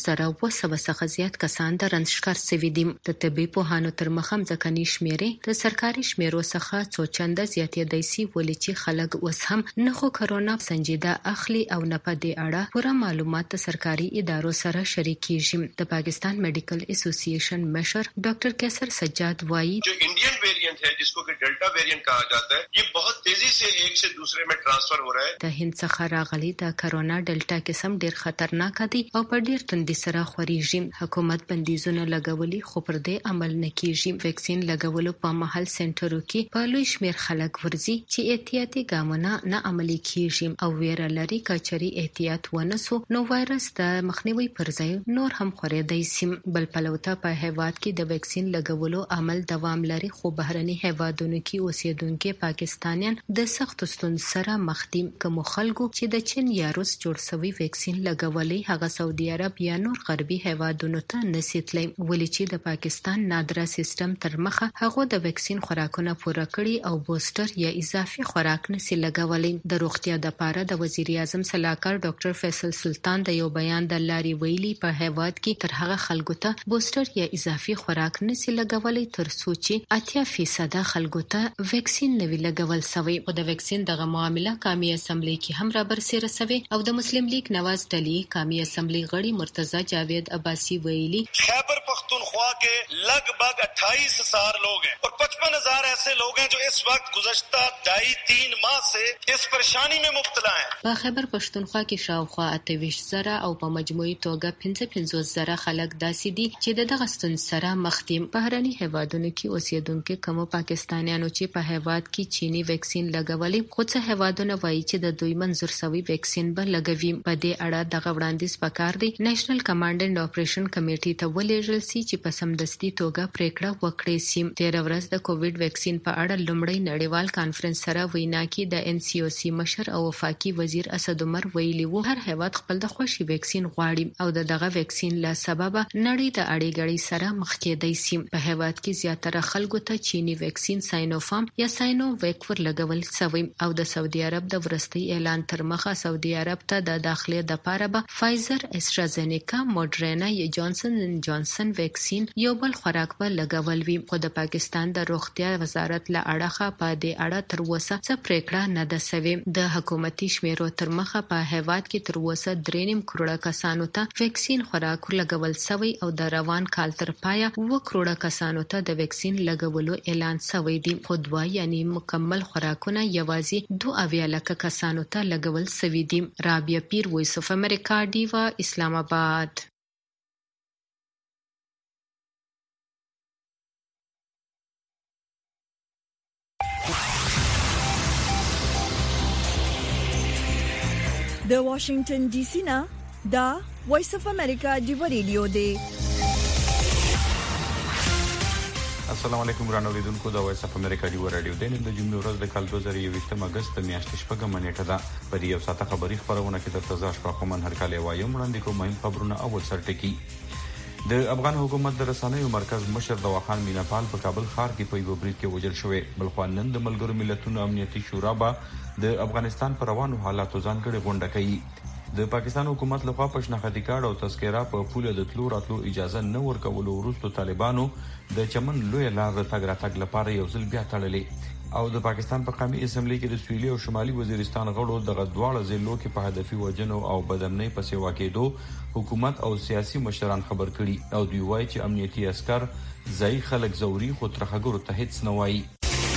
4,900 څخه زیات کسان د رنځ ښکار شوي دي. د طبي پوهانو تر مخه ځکهني شمیرې د سرکاري شمیرو څخه څو چنده زیاتېدای شي ولې چې خلک اوس هم نه خو کرونا سنجیده اخلي او نه په دې اړه پوره معلومات سرکاري ادارو سره شریکېږي. د پاکستان میډیکل ایسوسییشن مشر ډاکټر کیسر سجاد وایي جو انڈین ویریئنٹ ہے جس کو کہ ڈیلٹا ویریئنٹ کہا جاتا ہے یہ بہت تیزی سے ایک سے دوسرے میں ٹرانسفر ہو رہا ہے. د هند څخه راغلي د کرونا ډیلټا قسم ډیر خطرناک دي او په ډیر تندي سره خوريږي. حکومت بندیزونه لګولي خو پر دې عمل نه کیږي. ویکسین لګولو په محل سنټرو کې په لوی شمیر خلک ورزي چې احتیاطي ګامونه نه عملي کیږي او ویره لري کچري احتیاط ونسو نو وایرس د مخنیوي پر ځای نور هم خورېدای شي. بل پلوته په هیواد کې د ویکسین لګولو عمل دوام لري خو بهرني هیوادونو کې اوسیدونکو پاکستانیان د سخت ستونزو سره مخ دي. کوم خلکو چې د چین یا روس جوړ شوی ویکسین لګولې هغه سعودي عرب یا نور غربي هیوادونو ته نسیتلی ولې چې د پاکستان نادره سیستم تر مخه هغه د ویکسین خوراکونه پوره کړي او بوستر یا اضافي خوراک نسی لګولې. د روغتیا د لپاره د وزیر اعظم صلاحکار ډاکټر ډاکټر فیصل سلطان د یو بیان د لاري ویلي په هیواد کې تر هغه خلکو ته بوستر یا اضافي خوراک نسی لګولې تر څو چې 80% خلکو ته ویکسین نوي لګول شوی او د ویکسین دغه معاملې قومي اسمبلی کې هم را برسېره شوی او د مسلم لیگ نواز ټلی قومي اسمبلی غړي مرتضی جاوید عباسی ویلي खैबर पख्तूनख्वा के लगभग 28,000 लोग हैं और 55,000 ऐसे लोग हैं जो इस वक्त गुज़श्ता 2.5-3 माह से इस परेशानी में मुब्तला हैं। په خیبر پښتونخوا کې شاوخوا 28,000 او په مجموعي توګه 55,000 خلک داسې دي چې دغه ستونزې سره مخ دي. بهرني هیوادونو کې اوسېدونکو کوم پاکستانیانو چې په هیواد کې چینی ویکسین لګولې خو څه هیوادونه وایي چې د دوی منظور شوی ویکسین به لګوي. په دې اړه دغه وړاندیز پکار دی نېشنل کمانډ اینډ اپریشن کمیټې ته ولېږل شي چې په سمدستي توګه پریکړه وکړي شي. 13 ورځ د کووډ ویکسین په اړه لومړی نړیوال کانفرنس سره وینا کې د ان سی او سی مشر او وفاقي وزیر اسد عمر ویلي وو هر هیواد خپل د خوشي ویکسین غواړي او دغه ویکسین له سبب نړۍ د اړیګړۍ سره مخ کېدای شي. په هیواد کې زیاتره خلکو ته چینی ویکسین ساینوفارم یا ساینو ویک ور لګول شوی او د سعودي عرب د ورستي اعلان تر مخه سعودي عرب ته د داخله د پاره به فایزر استرازینیکا موډرنا یا جانسن اند جانسن ویکسین یو بل خوراک به لګول وي خو د پاکستان د روغتیا وزارت له اړخه په دې اړه تر اوسه څه پریکړه نه ده شوې. د حکومتي شمیرو تر مخه په هیواد کې تر اوسه 3.5 کروڑه کسانو ته ویکسین خوراک لګول شوی او د روان کال تر پایه 2 کروڑه کسانو ته د ویکسین لګولو اعلان شوی دی. خو دوه یعنی مکمل خوراکونه یوازې 2 لک کسانو ته لګول شوی دي. رابعه پیر وایس اف امریکا دیوا اسلام آباد. د واشنگټن ډي سي نه دا وایس اف امریکا دیوا ریډیو دی. السلام علیکم ورانو لیدونکو د وایس اف امریکا دیوا ریډیو د نن د جمعې ورځ د کال 2021 اگست میاشتې شپږم نیټه ده. په یو ساعته خبري خبرونه کې د تازه شپږمن هر کال وایم وړاندې کوم مهم خبرونه اول سرټکی. د افغان حکومت د رسنیو مرکز مشر دواخان میناپال په کابل ښار کې په یو بریټ کې وژل شوی. بل خو نن د ملګرو ملتونو امنیتي شورا به د افغانستان پر روانو حالاتو ځانګړي غونډه کوي. د پاکستان حکومت لخوا په شناختی کارت او تذکره په پوله د تلو راتلو اجازه نه ورکولو وروسته طالبانو د چمن لوی لار تګ راتګ لپاره یو ځل بیا تړلې او د پاکستان په قومي اسمبلی کې د سویلي او شمالي وزیرستان غړو دغه دواړه ضلعو کې په هدفي وجنو او بدنۍ په سیوا کېدو حکومت او سیاسي مشران خبر کړي او دوی وایي چې امنیتي عسكر ځای خلک زوري خو ترخګرو ته هیڅ نه وایي.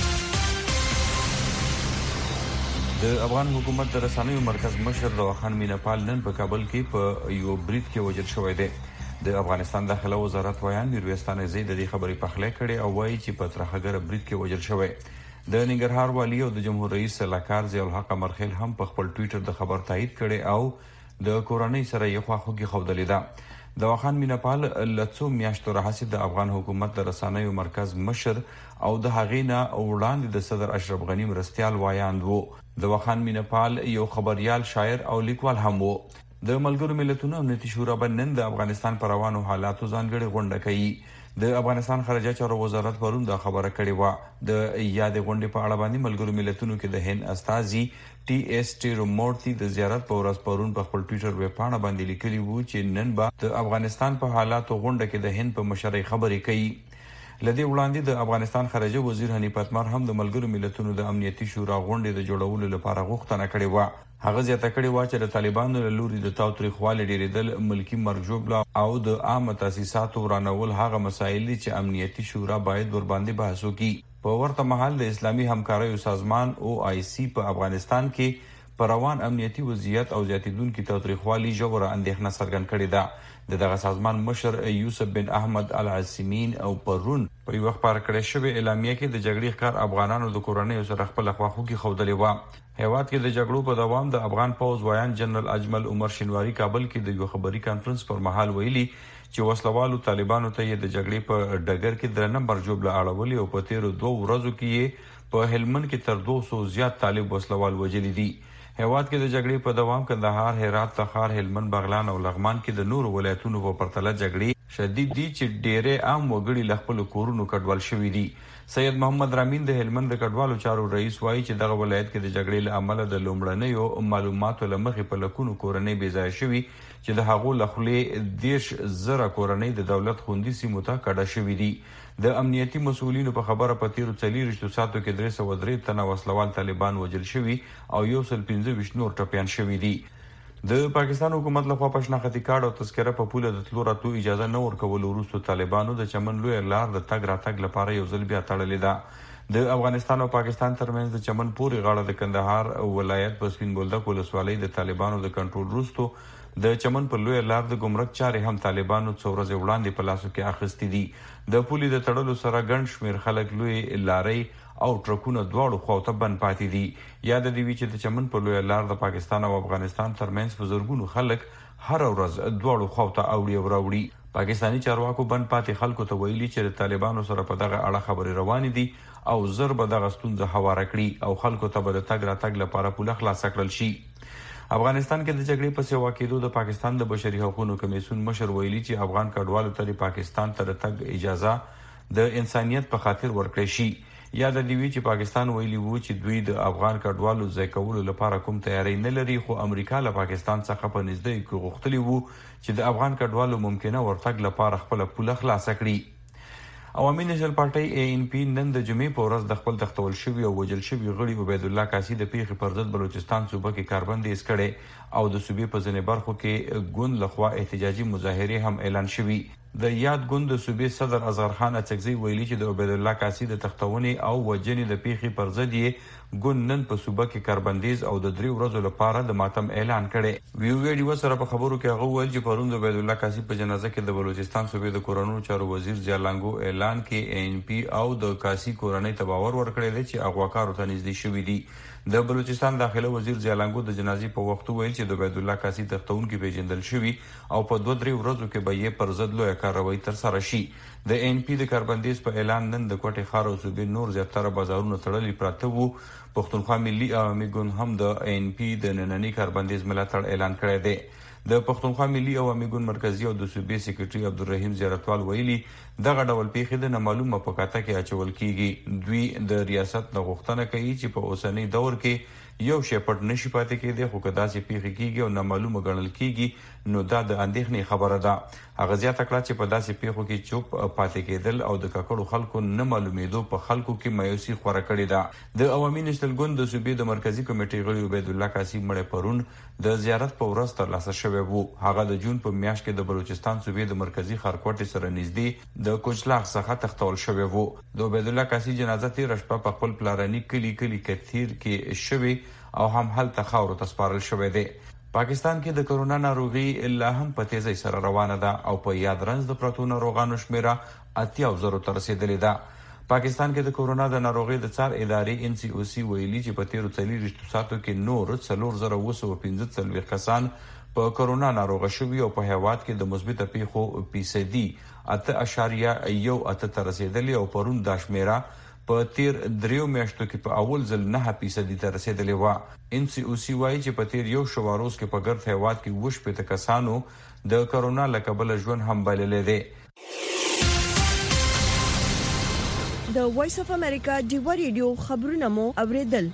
د افغان حکومت د رسنیو مرکز مشر دواخان میناپال نن په کابل کې په یو بریټ کې وژل شوی دی. د افغانستان داخله وزارت ویان میرویس تانیزی د دې خبرې پخلی کړي او وایي چې په ترخګر بریټ کې وژل شوی. د ننګرهار والی او د جمهور رئیس سلاکار ضیاء الحق مرخیل هم په خپل ټوئیټر د خبر تایید کړي او د کورنۍ سره یې خواخوږي ښودلې ده. دواخان میناپال لڅو میاشتو راهیسې د افغان حکومت د رسنیو مرکز مشر او د هغې نه وړاندې د صدر اشرف غنی مرستیال وایاند وو. دواخان میناپال یو خبريال شاعر او لیکوال هم وو. د ملګرو ملتونو امنیتي شورا نن د افغانستان پر روانو حالاتو ځانګړي غونډه کوي. د افغانستان خارجه چارو وزارت پرون دا خبره کړې و. د یاد غونډې په اړه باندې ملګرو ملتونو کې د هند استازي ټي اس ټي رومورتي د زیارت په ورځ پرون په خپل ټوئیټر ویب پاڼه باندې لیکلي وو چې نن به د افغانستان په حالاتو غونډه کې د هند په مشرۍ خبرې کوي. لدی وړاندې د افغانستان خارجه وزیر حنیف اتمر هم د ملګرو ملتونو د امنیتي شورا غونډې د جوړولو لپاره غوښتنه کړې و. هغه زیاته کړې و چې د طالبانو له لوري د تاوتریخوالي ډیریدل ملکی مرګ ژوبله او د عامه تاسیساتو ورانول هغه مسایل دي چې امنیتي شورا باید ور باندې بحث وکړي. په ورته مهال د اسلامي همکاریو سازمان او آی سی په افغانستان کې پر روان امنیتي وضعیت او زیاتیدونکو تاوتریخوالي ژوره اندېښنه څرګند کړې ده. دغه سازمان مشر یوسف بن احمد العثیمین او پرون په یو خبر کړی شوی اعلامیه کې د جګړې ښکار افغانانو د کورنۍ سره خپل خواخوږي ښودلې و. هیواد کې د جګړو په دوام د افغان پوز وایان جنرال اجمل عمر شینواری کابل کې د یو خبري کانفرنس پر مهال ویلي چې وسلوالو طالبانو ته د جګړې په ډګر کې د نمبر جوړه اړولې او په تیر 2 ورځو کې په هلمند کې تر 200 زیات طالب وسلوال وژلي دي. هیواد کې د جګړې په دوام کندهار، هرات، تخار، هلمند، بغلان او لغمان کې د نورو ولایتونو په پرتله جګړې شدید دي چې ډېرې عام وګړي له خپل کورونو کډوال شوي دي. سید محمد رامین د هلمند د کډوالو چارو رئیس وایي چې دغه ولایت کې د جګړې له امله د لومړنیو معلوماتو له مخې په لکونو کورنۍ بې ځایه شوي چې د هغو له خولې 10,000 کورنۍ د دولت خوندي سیمو ته کډه شوي دي. د امنیتي مسؤلینو په خبره په تیرو 40 ساعتو کې 303 تنه وسلوال طالبان وژل شوي او 125 نور ټپیان شوي دي. د پاکستان حکومت لخوا په شناختي کارت او تذکره په پوله د تلو راتلو اجازه نه ورکول وروسته طالبانو د چمن لوی لار د تګ راتګ لپاره یو ځل بیا تړلې ده. د افغانستان او پاکستان ترمنځ د چمن پورې غاړه د کندهار ولایت په سپین بولدک ولسوالۍ د طالبانو د کنټرول وروسته د چمن پر لوی لار د ګمرک چارې هم طالبانو څو ورځې وړاندې په لاسو کې اخیستې دي. د پولې د تړلو سره ګڼ شمېر خلک لوی لارۍ او ټرکونه دواړو خواته بند پاتې دي. یاد دی وی چې د چمن په لوی لار د پاکستان او افغانستان ترمنځ په زرګونو خلک هر ورځ دواړو خواته اوړي او راوړي. پاکستانی چارواکو بند پاتې خلکو ته ویلي چې د طالبانو سره په دغه اړه خبرې روانې دي او زر به دغه ستونزه هواره کړي او خلکو ته به د تګ راتګ لپاره پوله خلاصه کړل شي. افغانستان کې د جګړې په سیوا کېدو د پاکستان د بشري حقوقو کمیسیون مشر ویلي چې افغان کډوالو ته پاکستان ته تګ اجازه د انسانیت په خاطر ورکړی شي. یاد دی وی چې پاکستان ویلي وو چې دوی د افغان کډوالو ځای کولو لپاره کوم تیاری نه لري خو امریکا له پاکستان څخه په نږدې کې غوښتلی وو چې د افغان کډوالو ممکنه ورتګ لپاره خپل پوله خلاصه کړي. عوامي نېشنل پارټي ANC نن د جمعې په ورځ د خپل تختول شوي او وژل شوي غړي عبید الله کاسي د پیښې پر ضد بلوچستان صوبه کې کاربندیز کړي او د صوبې په ځینې برخو کې ګوند لخوا احتجاجي مظاهرې هم اعلان شوي. د یاد ګوند د صوبې صدر اصغر خان اڅکزي ویلي چې د عبید الله کاسي د تختونې او وژنې د پیښې پر ضد یې ګوند نن په صوبه کې کاربندیز او د 3 ورځو لپاره د ماتم اعلان کړي. ویډیو سره په خبرو کې هغه ویل چې پرون د عبید الله کاسي په جنازه کې د بلوچستان صوبې د کورونو چارو وزیر ضیالانګو اعلان کې ANC او د کاسي کورنۍ ته باور ورکړی دی چې اغواکارو ته نږدې شوي دي. د بلوچستان داخله وزیر ضیالانګو د جنازې په وخت ویل چې د عبید الله کاسي تختونکي پیژندل شوي او په 2-3 ورځو کې به یې پر ضد لویه کاروایی ترسره شي. د ANC د کاربندیز په اعلان نن د کوټې ښار او صوبې نور زیاتره بازارونه تړلي پراته وو. پښتونخوا ملي عوامي ګوند هم د ANC د ننني کاربندیز ملاتړ اعلان کړی دی. د پښتونخوا ملي عوامي ګوند مرکزی او د صوبې سیکریټري عبدالرحیم زیارتوال ویلي دغه ډول پیښې د نامعلومه په کاته کې اچول کیږي. دوی د ریاست د غوښتنه کوي چې په اوسنۍ دور کې یو شی پټ نشي پاتې کېدی خو که داسې پیښې کیږي او نامعلومه ګڼل کیږي نو دا د اندېښنې خبره ده. هغه زیاته کړه چې په داسې پیښو کې چوپ پاتې کېدل او د ککړو خلکو نه معلومېدو په خلکو کې مایوسي خوره کړې ده. د عوامي نېشنل ګوند د صوبې د مرکزی کمیټې غړي عبید الله کاسي مړی پرون د زیارت په ورځ ترلاسه شوی وو. هغه د جون په میاشت کې د بلوچستان صوبې د مرکزی ښارګوټي سره نږدې د کوچلاغ څخه تختول شوی وو. د عبید الله کاسي جنازه تېره شپه په خپل پلارني کلي کثیر کې شوی او هم هلته خاورو ته سپارل شوی دی. پاکستان کې د کرونا ناروغي لا هم په تیزی سره روانه ده او په یاد رنځ د پرتو ناروغانو شمیره 80,000 ته رسیدلې ده. پاکستان کې د کرونا د ناروغي د څار ادارې NCOC ویلي چې په تیرو 40 ساعتو کې نور 4,915 کسان په کرونا ناروغه شوي او په هیواد کې د مثبت پیښو فیصدي 8.1 ته رسیدلې او پرون د شمیره په تیر 3 میاشتو کې په اول ځل 9% ته رسیدلې و. NCOC وایي چې په تیر یو شواروز کې په ګرد هیواد کې 80 کسانو د کرونا له کبله ژوند هم بللی دی. د وایس اف امریکا ډیوا ریډیو خبرونه مو اوریدل.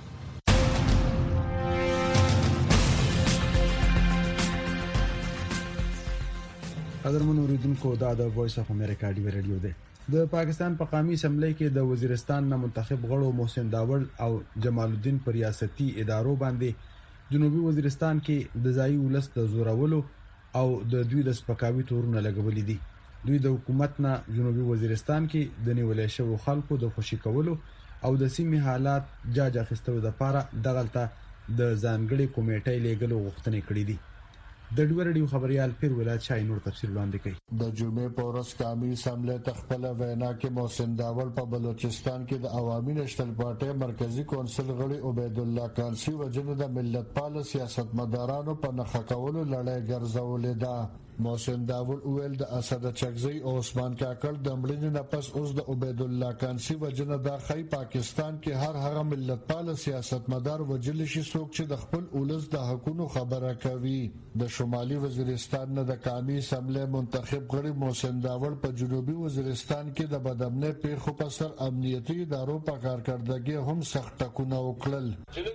قدرمن اوریدونکو دا د وایس اف امریکا ډیوا ریډیو دی. د پاکستان په قومي اسمبلی کې د وزیرستان نه منتخب غړو محسن داول او جمال الدین پر ریاستي ادارو باندې جنوبي وزیرستان کې د ځایي ولس د زورولو او د دوی د سپکاوي تورونه لګولې دي. دوی د حکومت نه جنوبي وزیرستان کې د نیولې شوو خلکو د خوشي کولو او د سیمې حالات جاج اخیستلو لپاره دغلطه د ځانګړي کمیټې لګلو غوښتنې کړې دي. د ډیوا ریډیو خبريال پیر ولایت شای نور تفصیل وړاندې کوي. د جمعې په ورځ قومي اسمبلی تخپل وینا کې محسن داول په بلوچستان کې د عوامي نېشنل پارټي مرکزی کونسل غړي عبید الله کانسی وجنه د ملت پال سیاستمدارانو په نخښه کولو لړۍ ګرځولې ده. محسن داول ویل د اسد چغزی او عثمان کاکړ د مړینې نه پس اوس د عبید الله کانسی وجنه د خی پاکستان کې هر هغه ملت پال سیاستمدار وجل شي څوک چې د خپل اولس د حقونو خبره کوي. د شمالي وزیرستان نه د قومي اسمبلی منتخب غړي محسن داول په جنوبي وزیرستان کې د بدامنۍ پیښو په سر امنیتي ادارو په کارکردګي هم سخت ټکونه وکړل.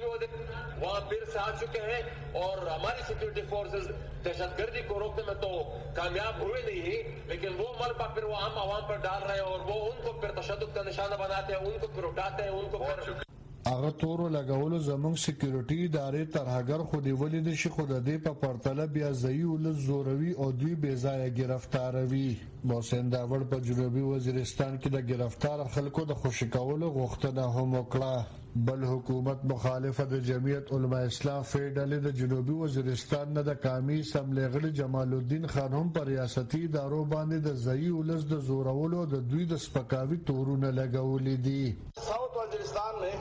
वहाँ फिर से आ चुके हैं और हमारी सिक्योरिटी फोर्सेस दहशतगर्दी को रोकने में तो कामयाब हुए नहीं, लेकिन वो मलबा फिर वो आम आवाम पर डाल रहे हैं और वो उनको फिर तशद्दुद का निशाना बनाते हैं, उनको फिर उठाते हैं, उनको फिर هغه تورو لګولو زموږ سکیورټي ادارې ترهګر خو دی ولې نشي خو د دې په پرتله بیا ځای ول زوروي او دوی بې ځای گرفتاروي. محسن داول په جنوبي وزیرستان کې د گرفتار خلکو د خوشی کولو غوښتنه هم وکړه. بل حکومت مخالفه د جمعیت علماء اسلام فیډل د جنوبي وزیرستان نه د قومي اسمبلی غړي جمال الدین خان هم پر ریاستي ادارو باندې د ځای ولز د زورولو د دوی د سپکاوي تورونه لګولې دي. साउथ वजीरिस्तान में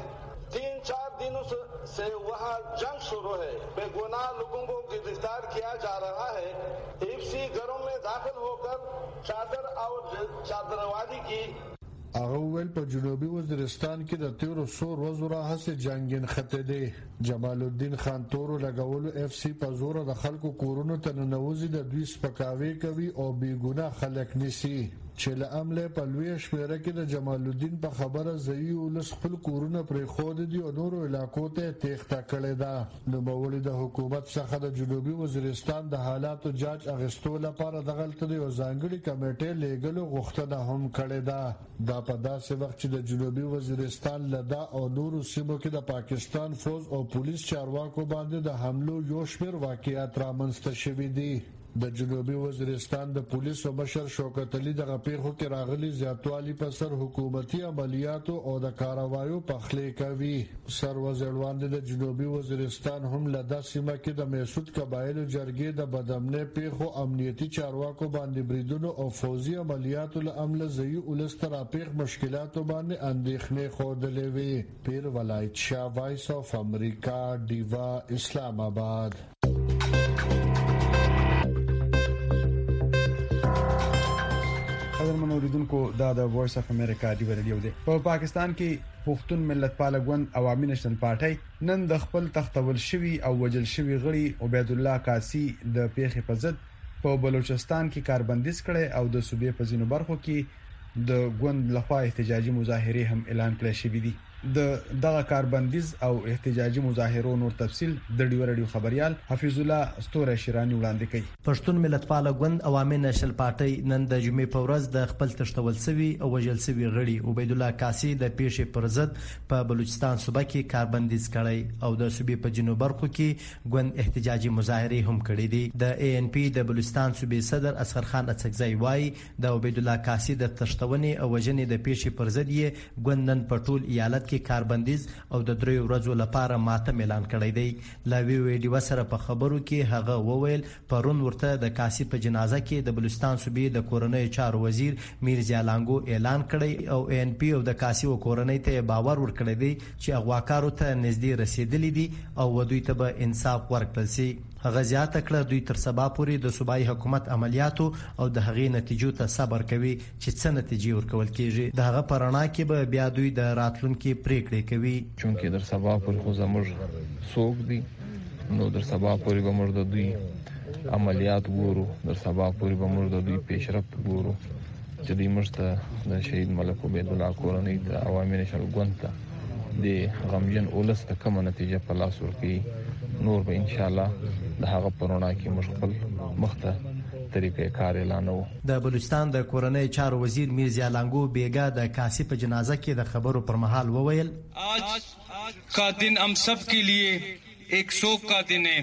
3-4 दिनों से वहाँ जंग शुरू है, बेगुनाह लोगों को गिरफ्तार किया जा रहा है. एफसी घरों में दाखिल होकर चादर और चादरवादी की. هغه ویل په جنوبي وزیرستان کې د تیرو 100 ورځو راهیسې جنگین خطه دی. جمال الدین خان تورو لګولو اف سی په زور د خلکو کورونو ته ننوځي د دوی سپکاوي کوي او بې ګناه خلک نسی. چې له عمله په لوی شمیره کې د جمال الدین په خبره ځای ولس خپل کورونه پرې خود دي او نورو علاقو ته تېښته کړې ده. نو مولوی د حکومت څخه د جنوبي وزیرستان د حالاتو جاج اغستو لپاره د غلطۍ او ځانګړي کمیټې لیږلو غوښتنه هم کړې ده. دا په داسې وخت چې د جنوبي وزیرستان لدا او نورو سیمو کې د پاکستان فوج او پولیس چارواکو باندې د حملو یو شمېر واقعیات رامنځته شوي دي. د جنوبي وزیرستان د پولیسو مشر شوکت علي د غپیخو کې راغلي زیاتوالی په سر حکومتي عملیاتو او د کاروایو پخلی کوي. سر وزیروان د جنوبي وزیرستان هم لدا سیمه کې د میسود قبایلو جرګې د بدامنۍ پیښو امنیتي چارواکو باندې بریدونو او فوزي عملیاتو له امله ځای ولستر اپیخ مشکلاتو باندې اندېښنې خوده وی. پیر ولایت شاه وایس اف امریکا دیوا اسلام آباد. قدرمن اوریدونکو دا د وایس اف امریکا دی ریډیو دی. په پاکستان کې پښتون ملت پال ګوند عوامي نشن پارټي نن د خپل تختول شوی او وجل شوی غړي عبید الله کاسی د پیښې په ضد په بلوچستان کې کاربندیز کړي او د صوبې په ځینو برخو کې د ګوند لخوا احتجاجي مظاهره هم اعلان کړي شوې دي. د دغه کاربندیز او احتجاجي مظاهرو نور تفصيل د ډیو رادیو خبريال حفیظ الله ستوره شیرانی وړاندې کوي. پښتون ملت پال ګوند عوامي نشل پارټي نن د جمعې په ورځ د خپل تشتول سوي او وجل سوي غړي عبید الله کاسی د پیښې پر ضد په بلوچستان صوبه کې کاربندیز کړي او د صوبې په جنوب برخو کې ګوند احتجاجي مظاهره هم کړې دي. د اي ان پی د بلوچستان صوبې صدر اصغر خان اڅکزی وایي د عبید الله کاسی د تشتونې او وجنې د پیښې پر ضد یې ګوند نن په ټول ایالت کې کاربندیز او د 3 ورځو لپاره ماتم اعلان کړی دی. لا ویډیو سره په خبرو کې هغه وویل پرون ورته د کاسی په جنازه کې د بلوچستان صوبې د کورنۍ چارو وزیر میرزا لانګو اعلان کړی او ان پی او د کاسی او کورنۍ ته باور ورکړی دی چې اغواکارو ته نږدې رسیدلی دي او ودوی ته به انصاف ورکړل شي. هغه زیاته کړه دوی تر سبا پورې د صوبایي حکومت عملیاتو او د هغې نتیجو ته صبر کوي چې څه نتیجې ورکول کیږي. د هغه پرانا کې به بیا دوی د راتلونکو پریکړې کوي. چونکه در سبا پورې خو زموږ سوق دي نو در سبا پورې به موږ د دوی عملیات ګورو، در سبا پورې به موږ د دوی پیشرفت ګورو چې دوی موږ ته د شهید ملک عبید الله کورنۍ ته عوامي نشل ګوند ته د غمجن اولس ته کومه نتیجه په لاس ورکړي. نور به ان شاء الله د هغه پرونا کې مشغل مخته طریقې کار اعلانو. د بلوچستان د کورنۍ چارو وزیر میرزا لانګو بیګا د کاسی په جنازه کې د خبرو پر مهال وویل आज का दिन हम सब के लिए एक शोक का दिन है.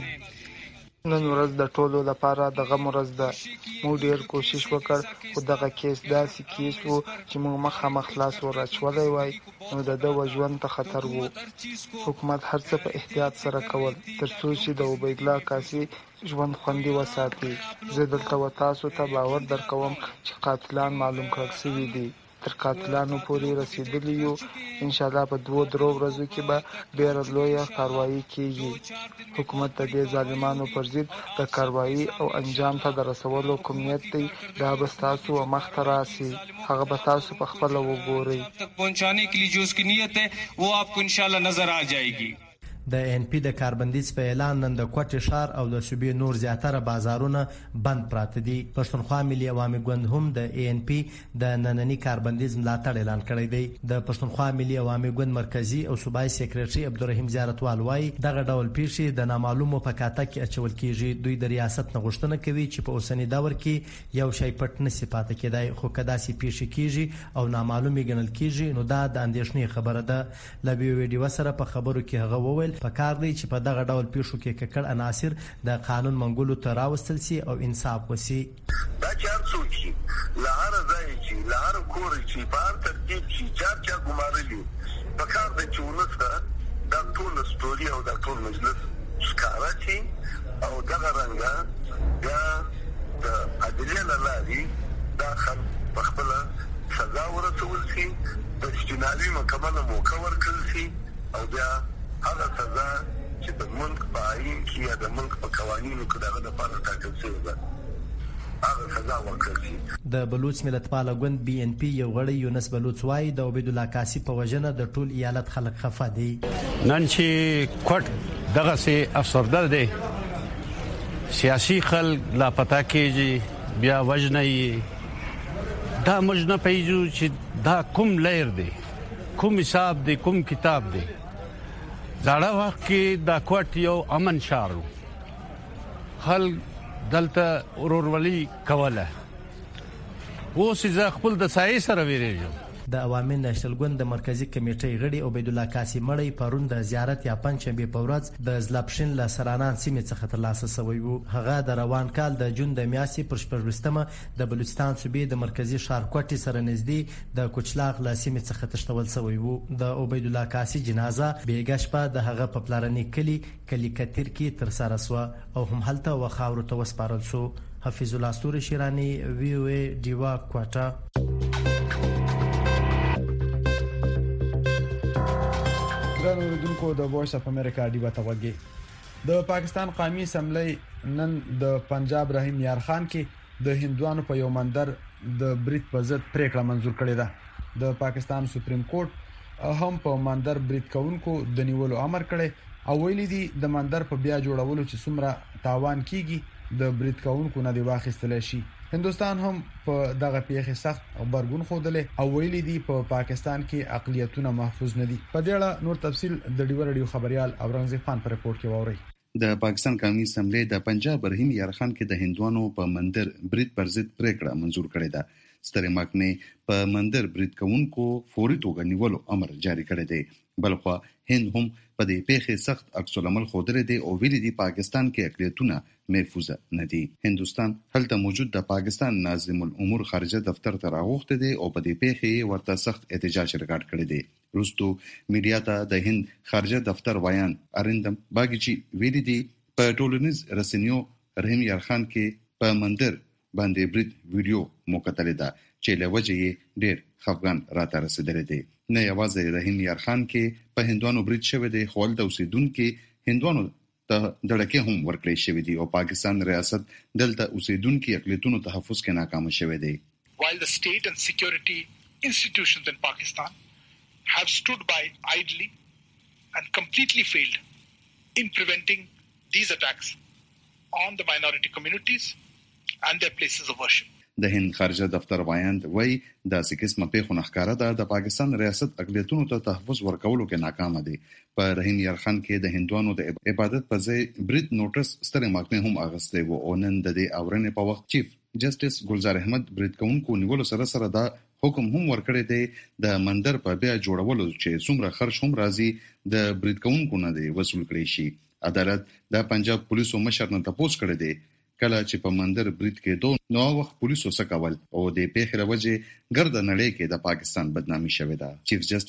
نن ورځ د ټولو لپاره د غم ورځ ده. موږ ډیر کوشش وکړ خو دغه کیس داسې کیس وو چې موږ مخامخ خلاص ورچولای وای نو د ژوند ته خطر وو. حکومت هر څه په احتیاط سره کول ترڅو چې د عبید الله کاسی ژوند خوندي وساتي. زه دلته و تاسو ته باور درکوم چې قاتلان معلوم کړل شوي دي. تر قاتلانو پورې رسیدلی یو. ان شاء الله په 2-3 ورځو کې به ډېر لوی کاروایی کیږي. حکومت د دې ظالمانو پر ضد د کاروایی او انجام ته د رسولو کومیت دی. دا به تاسو مخ ته راسي، هغه به تاسو په خپل وګورئ. تک پہنچانے کے لیے جو اس کی نیت ہے وہ آپ کو انشاءاللہ نظر آ جائے گی. د ان پی د کاربندیز په اعلان نن د کوټ شهر او د صوبې نور زیاتره بازارونه بند پراته دي. پښتونخوا ملي عوامي ګوند هم د ان پی د نننی کاربندیز ملاتړ اعلان کړی دی. د پښتونخوا ملي عوامي ګوند مرکزی او صوبایي سیکریټري عبدالرحیم زیارتوال وایي دغه ډول پیښې د نامعلومو په کاته کې اچول کیږي. دوی د ریاست نه غوښتنه کوي چې په اوسنی دور کې یو شی پټ نشي پاتې کېدای، خو کدا سي پیښې کیږي او نامعلومي ګڼل کیږي نو دا د اندېښنې خبره ده. لبي ویډیو سره په خبرو کې هغه وویل پکار دی چې په دغه ډول پیښو کې ککړ عناصر د قانون منګولو ته راوستل شي او انصاف وشي. دا چار سوچي لهر ځای چې لهر کور چې په ترتیب چې چا ګمارلي پکار دی چې ونسته دا ټول ستوري او دا ټول مجلس ښکارا شي او دغه رنګه دا د عدلیه لاري دا خلک په خپل سزا ورسول شي، د اجتنابي محکمه موقع ورکړل شي او بیا هغه سزا چې د ملک په آئین کې یا د ملک په قوانینو کې دغه لپاره ټاکل شوې ده هغه سزا ورکړل شي. د بلوچ ملتپاله ګوند بي ان پي یو غړی یونس بلوچ وایي د عبید الله کاسي په وژنه د ټول ایالت خلک خفه دي. نن چې کوټ دغه سي افسرده دي سیاسي خلک لا پتا کېږي بیا وژنه یې دا موږ نه پیژو چې دا کوم لیر دی، کوم حساب دی، کوم کتاب دی. زړه وخت کې دا کوټ یو امن شهر و، خلک دلته ورورولي کوله. اوس زه خپل د سایې سره ویریږم. د عوامي نېشنل ګوند د مرکزی کمیټې غړي عبید الله کاسي مړی پرون د زیارت یا پنځشنبه په ورځ د زلپشن له سرانان سیمې څخه ترلاسه شوی وو. هغه د روان کال د جون د میاشتې پر 14مه د بلوچستان صوبې د مرکزی ښار کوټي سره نږدې د کوچلاغ له سیمې څخه تښتول شوی وو. د عبید الله کاسي جنازه بیګا شپه د هغه په پلارني کلی کتیر کې تر سره شو او هم هلته وخاورو ته وسپارل شو. حفیظ الله استوري شیرانی وی او ای دیوا کوټه. ګران اوریدونکو د وایس اف امریکا ډیوا توګه د پاکستان قومي اسمبلی نن د پنجاب رحیم یار خان کې د هندوانو په یو مندر د بریټ په ضد پریکړه منزور کړې ده. د پاکستان سپریم کورټ هم په مندر بریټ کونکو د نیولو امر کړی او ویلي دي د مندر په بیا جوړولو چې څومره تاوان کیږي د بریټ کونکو نه دی واخیستل شي. هندوستان هم په دغه پیښه سخت خبرګون خوده او ویلي دي په پاکستان کې اقلیتونه محفوظ نه دي. په دې اړه نور تفصيل د ډیو رادیو خبريال اورنګزیب خان په رپورت کې ووري. د پاکستان قومي اسمبلی د پنجاب رحیم یار خان کې د هندوانو په مندر بریټ پر ضد پریکړه منزور کړې ده. ستر محکمې په مندر بریټ کوونکو فوري توګه نیولو امر جاری کړی دی. بلخوا هند هم په دې پیښه سخت عکس العمل خوده دي او ویلي دي پاکستان کې اقلیتونه محفوظ نه دي. هندوستان هلته موجود د پاکستان ناظم الامور خارجه دفتر ته راغوښته دي او په دې پیښه ورته سخت احتجاج ریکارډ کړی دی. روستو میډیا ته د هند خارجه دفتر ویان ارندم باګچی ویلي دي په ټولنیز رسنیو رحیم یار خان کې په مندر باندې بریټ ویډیو موکتل ده چې له وجې ډېر خفګان راته رسیدلی دی. نه یوازې رحیم یار خان کې په هندوانو بریټ شوی دی خو د اوسیدونکو هندوانو ته دړکې هم ورکړې شوې دي او پاکستان ریاست دلته اوسیدونکو اقلیتونو تحفظ کې ناکام شوی دی. While the state and security institutions in Pakistan have stood by idly and completely failed in preventing these attacks on the minority communities and their places of worship. د هند خارجه دفتر وایاند وای د سکسمه په خنخکاره ده د پاکستان ریاست اقلیتونو ته تحفظ ورکولو کې ناکام دي. په رحیم یار خان کې د هندوانو د عبادت په ځای بریټ نوټس ستر محکمه هم اغسته و او نن د دې اورنې په وخت چیف جسټس ګلزار احمد بریټ کوونکو نیولو سره دا حکم هم ورکړی دی د مندر په بیا جوړولو چې څومره خرج هم راځي د بریټ کوونکو نه دی وصول کړی شي. عدالت د پنجاب پولیسو مشر نه تپوس کړی دی کله چې په مندر بریټ کې دوه نو وخت پولیسو سکول او د پیښې راوځي ګرد نړۍ کې د پاکستان بدنامي شوې ده. چیف جسټس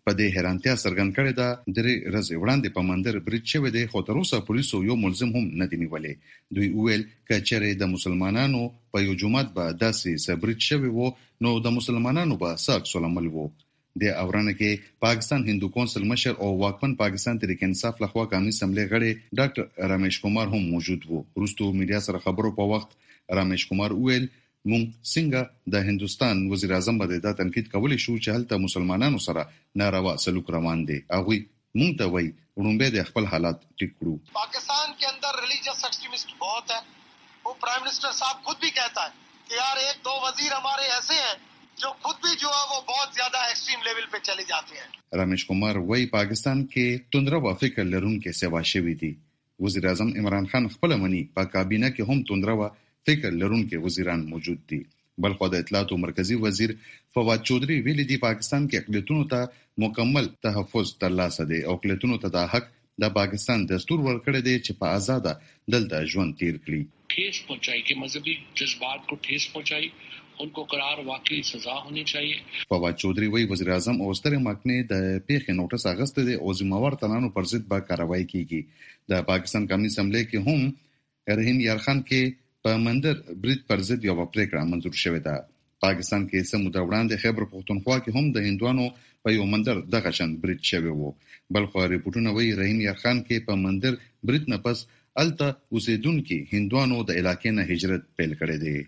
په دې حیرانتیا څرګند کړې ده درې ورځې وړاندې په مندر برید شوی دی خو تر اوسه پولیسو یو ملزم هم نه دی نیولې. دوی ویل کچره د مسلمانانو په یو جمعات به داسې برید شوی وو نو د مسلمانانو به ساک سلامل وو. د اورانه کې پاکستان هندو کونسل مشر او واکمن پاکستان تحریک انصاف لخوا قومي اسمبلی غړي ډاکټر رمیش کمار هم موجود وو. وروسته میډیا سره خبرو په وخت رمیش کمار ویل مونږ څنګه د هندستان وزیر اعظم باندې دا تنقید کولی شو چې هلته مسلمانانو سره ناروا سلوک روان دي. هغه مونږ ته وایي ورنبه د خپل حالات ټیک کړو. पाकिस्तान के अंदर रिलीजियस एक्सट्रीमिस्ट बहुत है. वो प्राइम मिनिस्टर साहब खुद भी कहता है कि यार एक दो वजीर हमारे ऐसे हैं जो खुद भी जो है वो बहुत ज्यादा एक्सट्रीम लेवल पे चले जाते हैं. रमेश कुमार वही पाकिस्तान के तुंद्रा फिक्र लरूनके सेवा शوی دي. वजीर आजम عمران خان خپل منی په کابینه کې هم توندرا فکر لرونکي وزیران موجود دي. بلخو د اطلاعات او مرکزی وزیر فواد چودري ویلي دي پاکستان کې اقلیتونو ته مکمل تحفظ ترلاسه دي او اقلیتونو ته د حق د پاکستان دستور ورکړی دی چې په آزاده دلته ژوند تیر کړي. ठेस पहुंचाई कि मजहबी जज्बात को ठेस पहुंचाई उनको करार वाकई सजा होनी चाहिए. فواد چودري وی وزیر اعظم او ستر محکمې د پیښې نوټس اغسته دي او ذمہوار تنانو پر ضد به کاروایی کیږي. د پاکستان قومي اسمبلی کې هم رحیم یارخان کې په مندر برید پر ضد یو پریکړه منظور شوې ده. پاکستان کې سموده وړاندې خیبر پختونخوا کې هم د هندوانو په یو مندر دغه شان برید شوی وو. بلخو ریپورتونه وایي رحیم یارخان کې په مندر برید نه پس الته اوسیدونکو هندوانو د علاقې نه هجرت پیل کړی دی.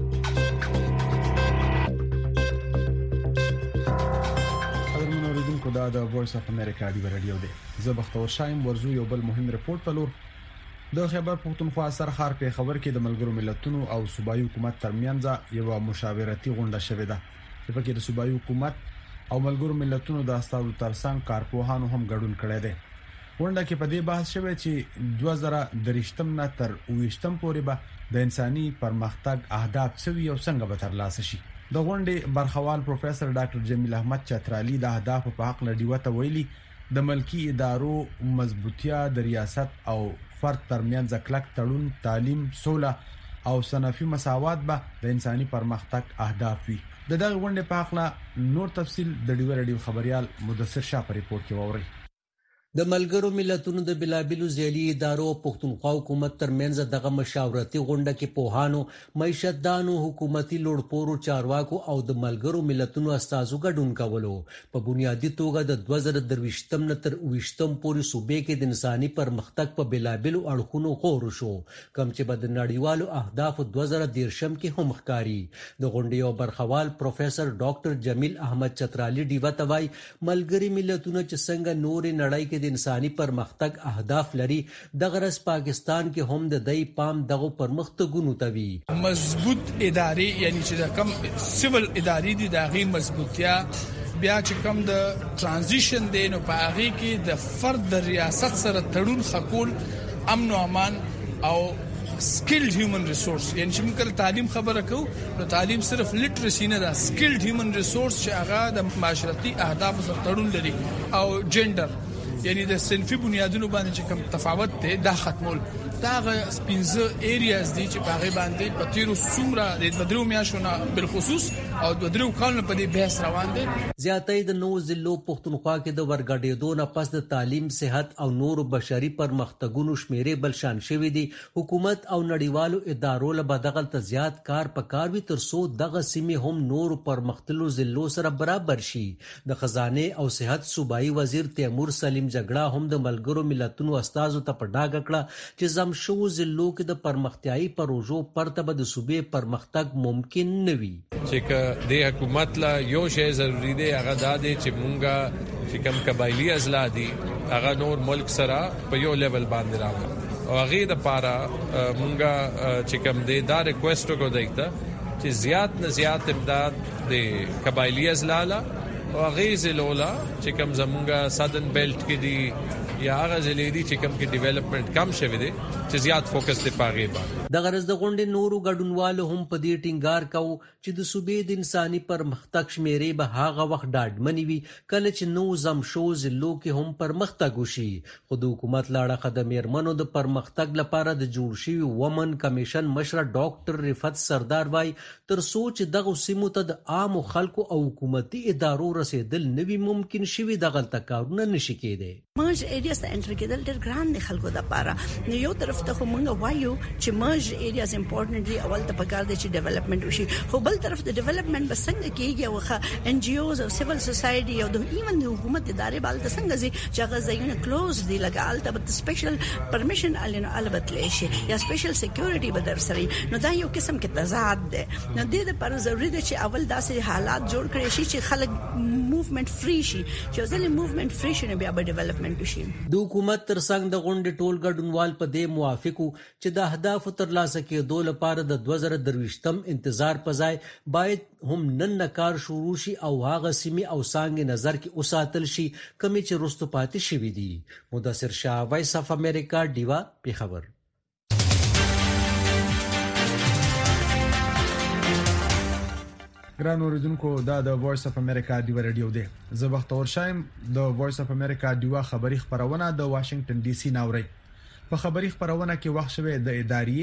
دا د وایس اف امریکا دی رادیو دی. زه بختور شایم ورزو یو بل مهم ریپورت په لور د خیبر پختونخوا سرخار په خبر کې د ملګرو ملتونو او صوبایي حکومت ترمنځ یو مشاورتي غونډه شوې ده. په کې د صوبایي حکومت او ملګرو ملتونو د استادو ترڅنګ کارپوهانو هم ګډون کړی دی. غونډه کې په دې بحث شوی چې 2023 نه تر 20 پورې به د انساني پرمختګ اهداف سوي او څنګه به ترلاسه شي. د غونډې برخوال پروفیسور ډاکټر جمیل احمد چترالی د اهداف په حق لډیوته ویلي د ملکی ادارو مضبوطیا د ریاست او فرد ترمنځ کلک تړون تعلیم سوله او صنفي مساوات به د انساني پرمختګ اهداف وي. د دغه غونډې په حق نور تفصيل د ډیو رادیو خبريال مدثر شاه په ریپورت کې ووري. د ملګرو ملتونو د بلابلو ځایي ادارو او پښتونخوا حکومت ترمنځ دغه مشاورتي غونډه کې پوهانو معیشتدانو حکومتي لوړپوړو چارواکو او د ملګرو ملتونو استازو ګډون کولو. په بنیادی توګه د 2023 نه تر 20 پورې صوبې کې د انساني پرمختګ په بلابلو اړخونو غور شو کوم چې د نړیوالو اهداف 2013 کې هم ښکاری. د غونډې او برخوال پروفیسور ډاکټر جمیل احمد چترالی ډیوه توای ملګری ملتونو چې څنګه نور نړۍ کې د انساني پرمختګ اهداف لري دغه رس پاکستان کې هم د دای پام دغه پرمختګونو توي. مضبوط ادارې یعنی چې کم سیول ادارې دي دغه مضبوطیا بیا چې کم د ترانزیشن دی نو په هغه کې د فرد د ریاست سره تړون خپل امن او امان او skilled human resource یعنی چې موږ تعلیم خبره کوو نو تعلیم صرف لټرسي نه ده skilled human resource چې هغه د معاشرتي اهداف سره تړون لري او جندر یعنی د صنفي بنیادونو باندې چې کوم تفاوت دی دا ختمول دا سپینزه ایریاز دي چې باغې باندې په تیرو څومره د بدرو میاشونه بل خصوص او د بدرو کال په دې بحث روان دي. زیاتې د نو ضلعو پښتونخوا کې د ورګډېدو نه پس د تعلیم صحت او نور بشري پرمختګونو شمیرې بل شان شوې دي. حکومت او نړیوالو ادارو له بدغل ته زیات کار پکاروي تر څو دغه سیمه هم نور پرمختلو ضلعو سره برابر شي. د خزانه او صحت صوبایي وزیر تیمور سلیم جګړه هم د ملګرو ملتونو استازو ته پډاګ کړه چې شو ضلعو کې د پرمختیايي پروژو پرتبه د صوبې پرمختګ ممکن نه وي. چې د حکومت لا یو شی ضروری دی هغه دا دی چې مونږه چې کوم قبایلی اضلاع دي هغه نور ملک سره په یو لیول باندې راوړو او هغه د پاره مونږه چې کوم دی دا ریکوست وکړو دایته چې زیات نه زیات امداد د قبایلی اضلاع لا او هغه زلولا چې کوم زمونږه سادن بیلټ کې دي یا هغه ځلې دي چې کوم کې ډیولپمنٹ کم شوی دی چې زیات فوکس دی پاغي باندې د غرض د غونډې نورو ګډونوالو هم په دې ټینګار کاوه چې د صوبې د انساني پرمختګ شمیرې به هغه وخت ډاډمنې وي کله چې نو زمشو ضلعو کې هم پرمختګ وشي. خو د حکومت له اړخه د میرمنو د پرمختګ لپاره د جوړ شوي ومن کمیشن مشره ډاکټر رفعت سردار وایي تر څو چې دغه سیمو ته د عامو خلکو او حکومتي ادارو رسیدل نوي ممکن شوي دغلته کارونه نشي کېدی. مرج ایریاز ته انټر کېدل ډېر ګران دي خلکو لپاره. نو یو طرف ته خو موږ وایو چې مرج ایریاز امپورټنټ دي، اول ته پکار دي چې ډیولپمنٹ وشي، خو بل طرف د ډیولپمنٹ بس څنګه کېږي او ان جی اوز او سیول سوسایټي او د ایون د حکومت ادارې بل څنګه چې هغه ځایونه کلوز دي لکه الته به سپیشل پرمیشن البته لشي یا سپیشل سکیورټي به در سره. نو دا یو قسم کې تضاد ده. نو د دې لپاره ضروری ده چې اول داسې حالات جوړ کړي شي چې خلک موومېنټ فری شي، چې ځل موومېنټ فری شي بیا به ډیولپمنٹ وشي. د حکومت ترڅنګ د غونډې ټول ګډونوال په دې موافقو چې د اهداف ترلاسه کېدو لپاره د 2023 انتظار په ځای باید هم نن کار شروع شي او هغه سیمې او څنګه نظر کې اوساتل شي کمی چې رستو پاتې شوي دي. مدثر شاه، وایس اف امریکا، ډیوا، پیښور. ګران اوریدونکو، دا د وایس اف امریکا ډیوا رادیو دی. زه بختور شایم. د وایس اف امریکا ډیوا خبری خبرونه د واشنگټن ډي سي ناوړي. په خبری خبرونه کې وخت شوه د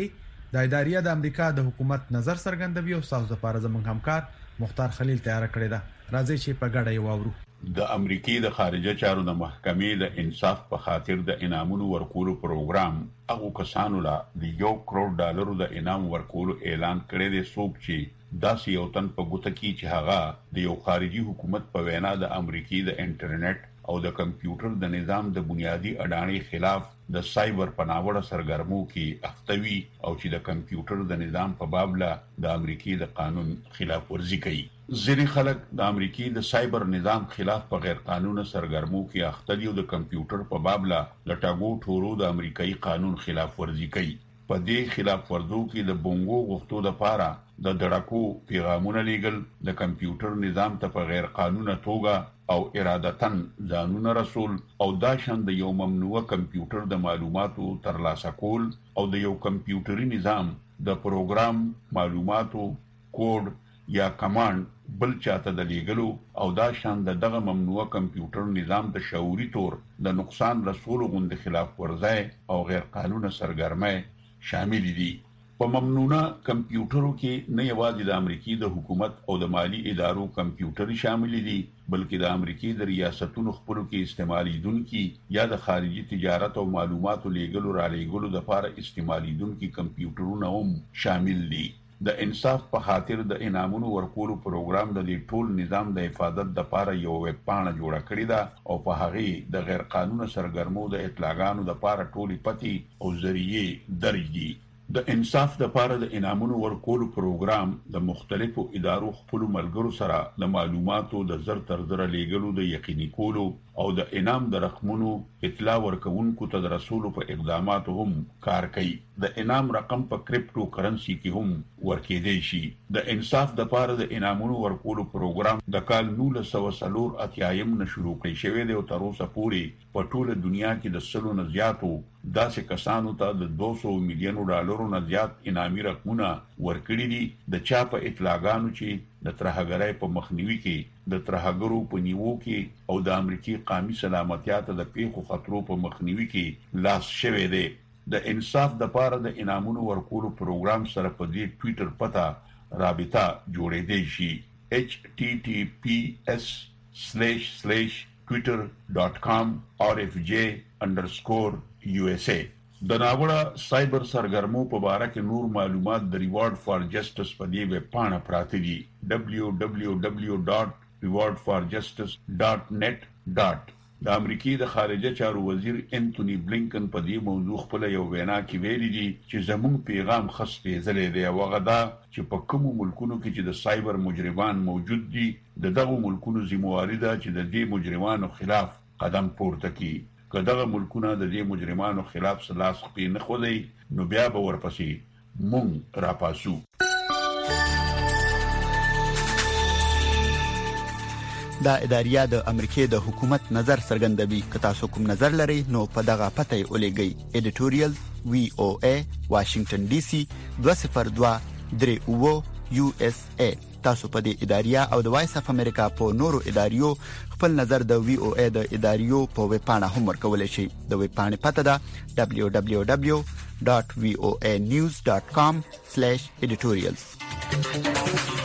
اداریه د امریکا د حکومت نظر څرګندوي او تاسو لپاره زموږ همکار مختار خلیل تیار کړی دا. راځي چې په ګډه یې واورو. د امریکای د خارجه چارو د محکمې د انصاف په خاطر د انعامونو ورکولو پروګرام هغه کسانو لا د $1 کروڑ د انعام ورکولو اعلان کړی دی څوک چې داسې یو تن په ګوته کې چې هغه د یو خارجي حکومت په وینا د امریکای د انټرنیټ او د کمپیوټر د نظام د بنیادی اډانې خلاف د سایبر پناوړه سرګرمو کې اختوي او چې د کمپیوټر د نظام په باب له د امریکای د قانون خلاف ورزي کوي. ځینې خلک د امریکای د سایبر نظام خلاف په غیر قانوني سرګرمو کې اخته دي او د کمپیوټر په باب له لټاګو ټورو د امریکای قانون خلاف ورزي کوي. په دې خلاف ورزو کې د بونګو غوښتو لپاره د دړکو پیغامونه لیږل، د کمپیوټر نظام ته په غیر قانوني توګه او ارادتن ځانونه رسول او دا شان د یو ممنوع کمپیوټر د معلوماتو ترلاسه کول او د یو کمپیوټري نظام د پروګرام معلوماتو کوډ یا کمانډ بل چاته د لیږلو او دا شان دغه ممنوع کمپیوټر نظام د شعوري تور د نقصان رسولو غوندې خلاف ورزي او غیر قانوني سرګرمۍ شامل دي. په ممنوعه کمپیوټرو کې نه یوازې د امریکای د حکومت او د مالی ادارو کمپیوټر شامل دي بلکې د امریکای د ریاستونو خپلو کې استعمالیدونکو یا د خارجي تجارت او معلوماتو لیږلو را لیږلو لپاره استعمالیدونکو کمپیوټرونه هم شامل دي. د انصاف په خاطر د انعامونو ورکولو پروګرام د دې ټول نظام د حفاظت لپاره یو ویب پاڼه جوړه کړې ده او په هغه د غیر قانوني سرګرمو د اطلاعاتو لپاره ټولي پتی او ذریعہ درج دي. د انصاف لپاره د انعامونو ورکولو پروګرام د مختلفو ادارو خپل ملګرو سره د معلوماتو د زر تر زر لیږلو د یقیني کولو او د انعام د رقمونو اطلاع ورکوونکو ته د رسولو په اقداماتو هم کار کوي. د انعام رقم په کریپټو کرنسي کې هم ورکېدی شي. د انصاف لپاره د انعامونو ورکولو پروګرام د کال 1984 نه شروع کړی شوی دی او تر اوسه پورې په ټوله دنیا کې د 100 نه زیاتو داسې کسانو ته د $200 ملیون نه زیات انعامي رقمونه ورکړي دي. د چا په اطلاعاتو چې د ترهګرۍ په مخنیوي کې، د ترهګرو په نیوو کې او د امریکای قومي سلامتیا ته د پیښو خطرو په مخنیوي کې لاس شوی دی. د انصاف لپاره د انعامونو ورکولو پروګرام سره په دې ټوئیټر پته رابطه جوړېدای شي https://twitter.com/rfj_USA. د ناوړه سایبر سرګرمو په اړه کې نور معلومات د ریوارډ فار جسټس په دې ویب پاڼه پراته دي www.rewardforjustice.net. د امریکای د خارجه چارو وزیر انټونی بلینکن په دې موضوع خپل یو وینا کې ویلي دي چې زموږ پیغام خسته زلې دی او غدا چې په کومو ملکونو کې چې د سایبر مجرمان موجود دي دغه ملکونو ذمہواری ده چې د دې مجرمانو خلاف قدم پورته کړي. که دغه ملکونه د دې مجرمانو خلاف سلاس خپې نه خولي نو بیا به ورپسې مونږ راپاسو. دا اداریه د امریکای د حکومت نظر څرګندوي. که تاسو کوم نظر لرئ نو په دغه پته ولېږئ. editorial VOA Washington DC 202-38 USA. تاسو په دې اداریه او د وایس اف امریکا په نورو اداریو خپل نظر د VOA د اداریو په ویب پاڼه هم ورکولای شئ. د ویب پاڼې پته ده www.voanews.com/editorials.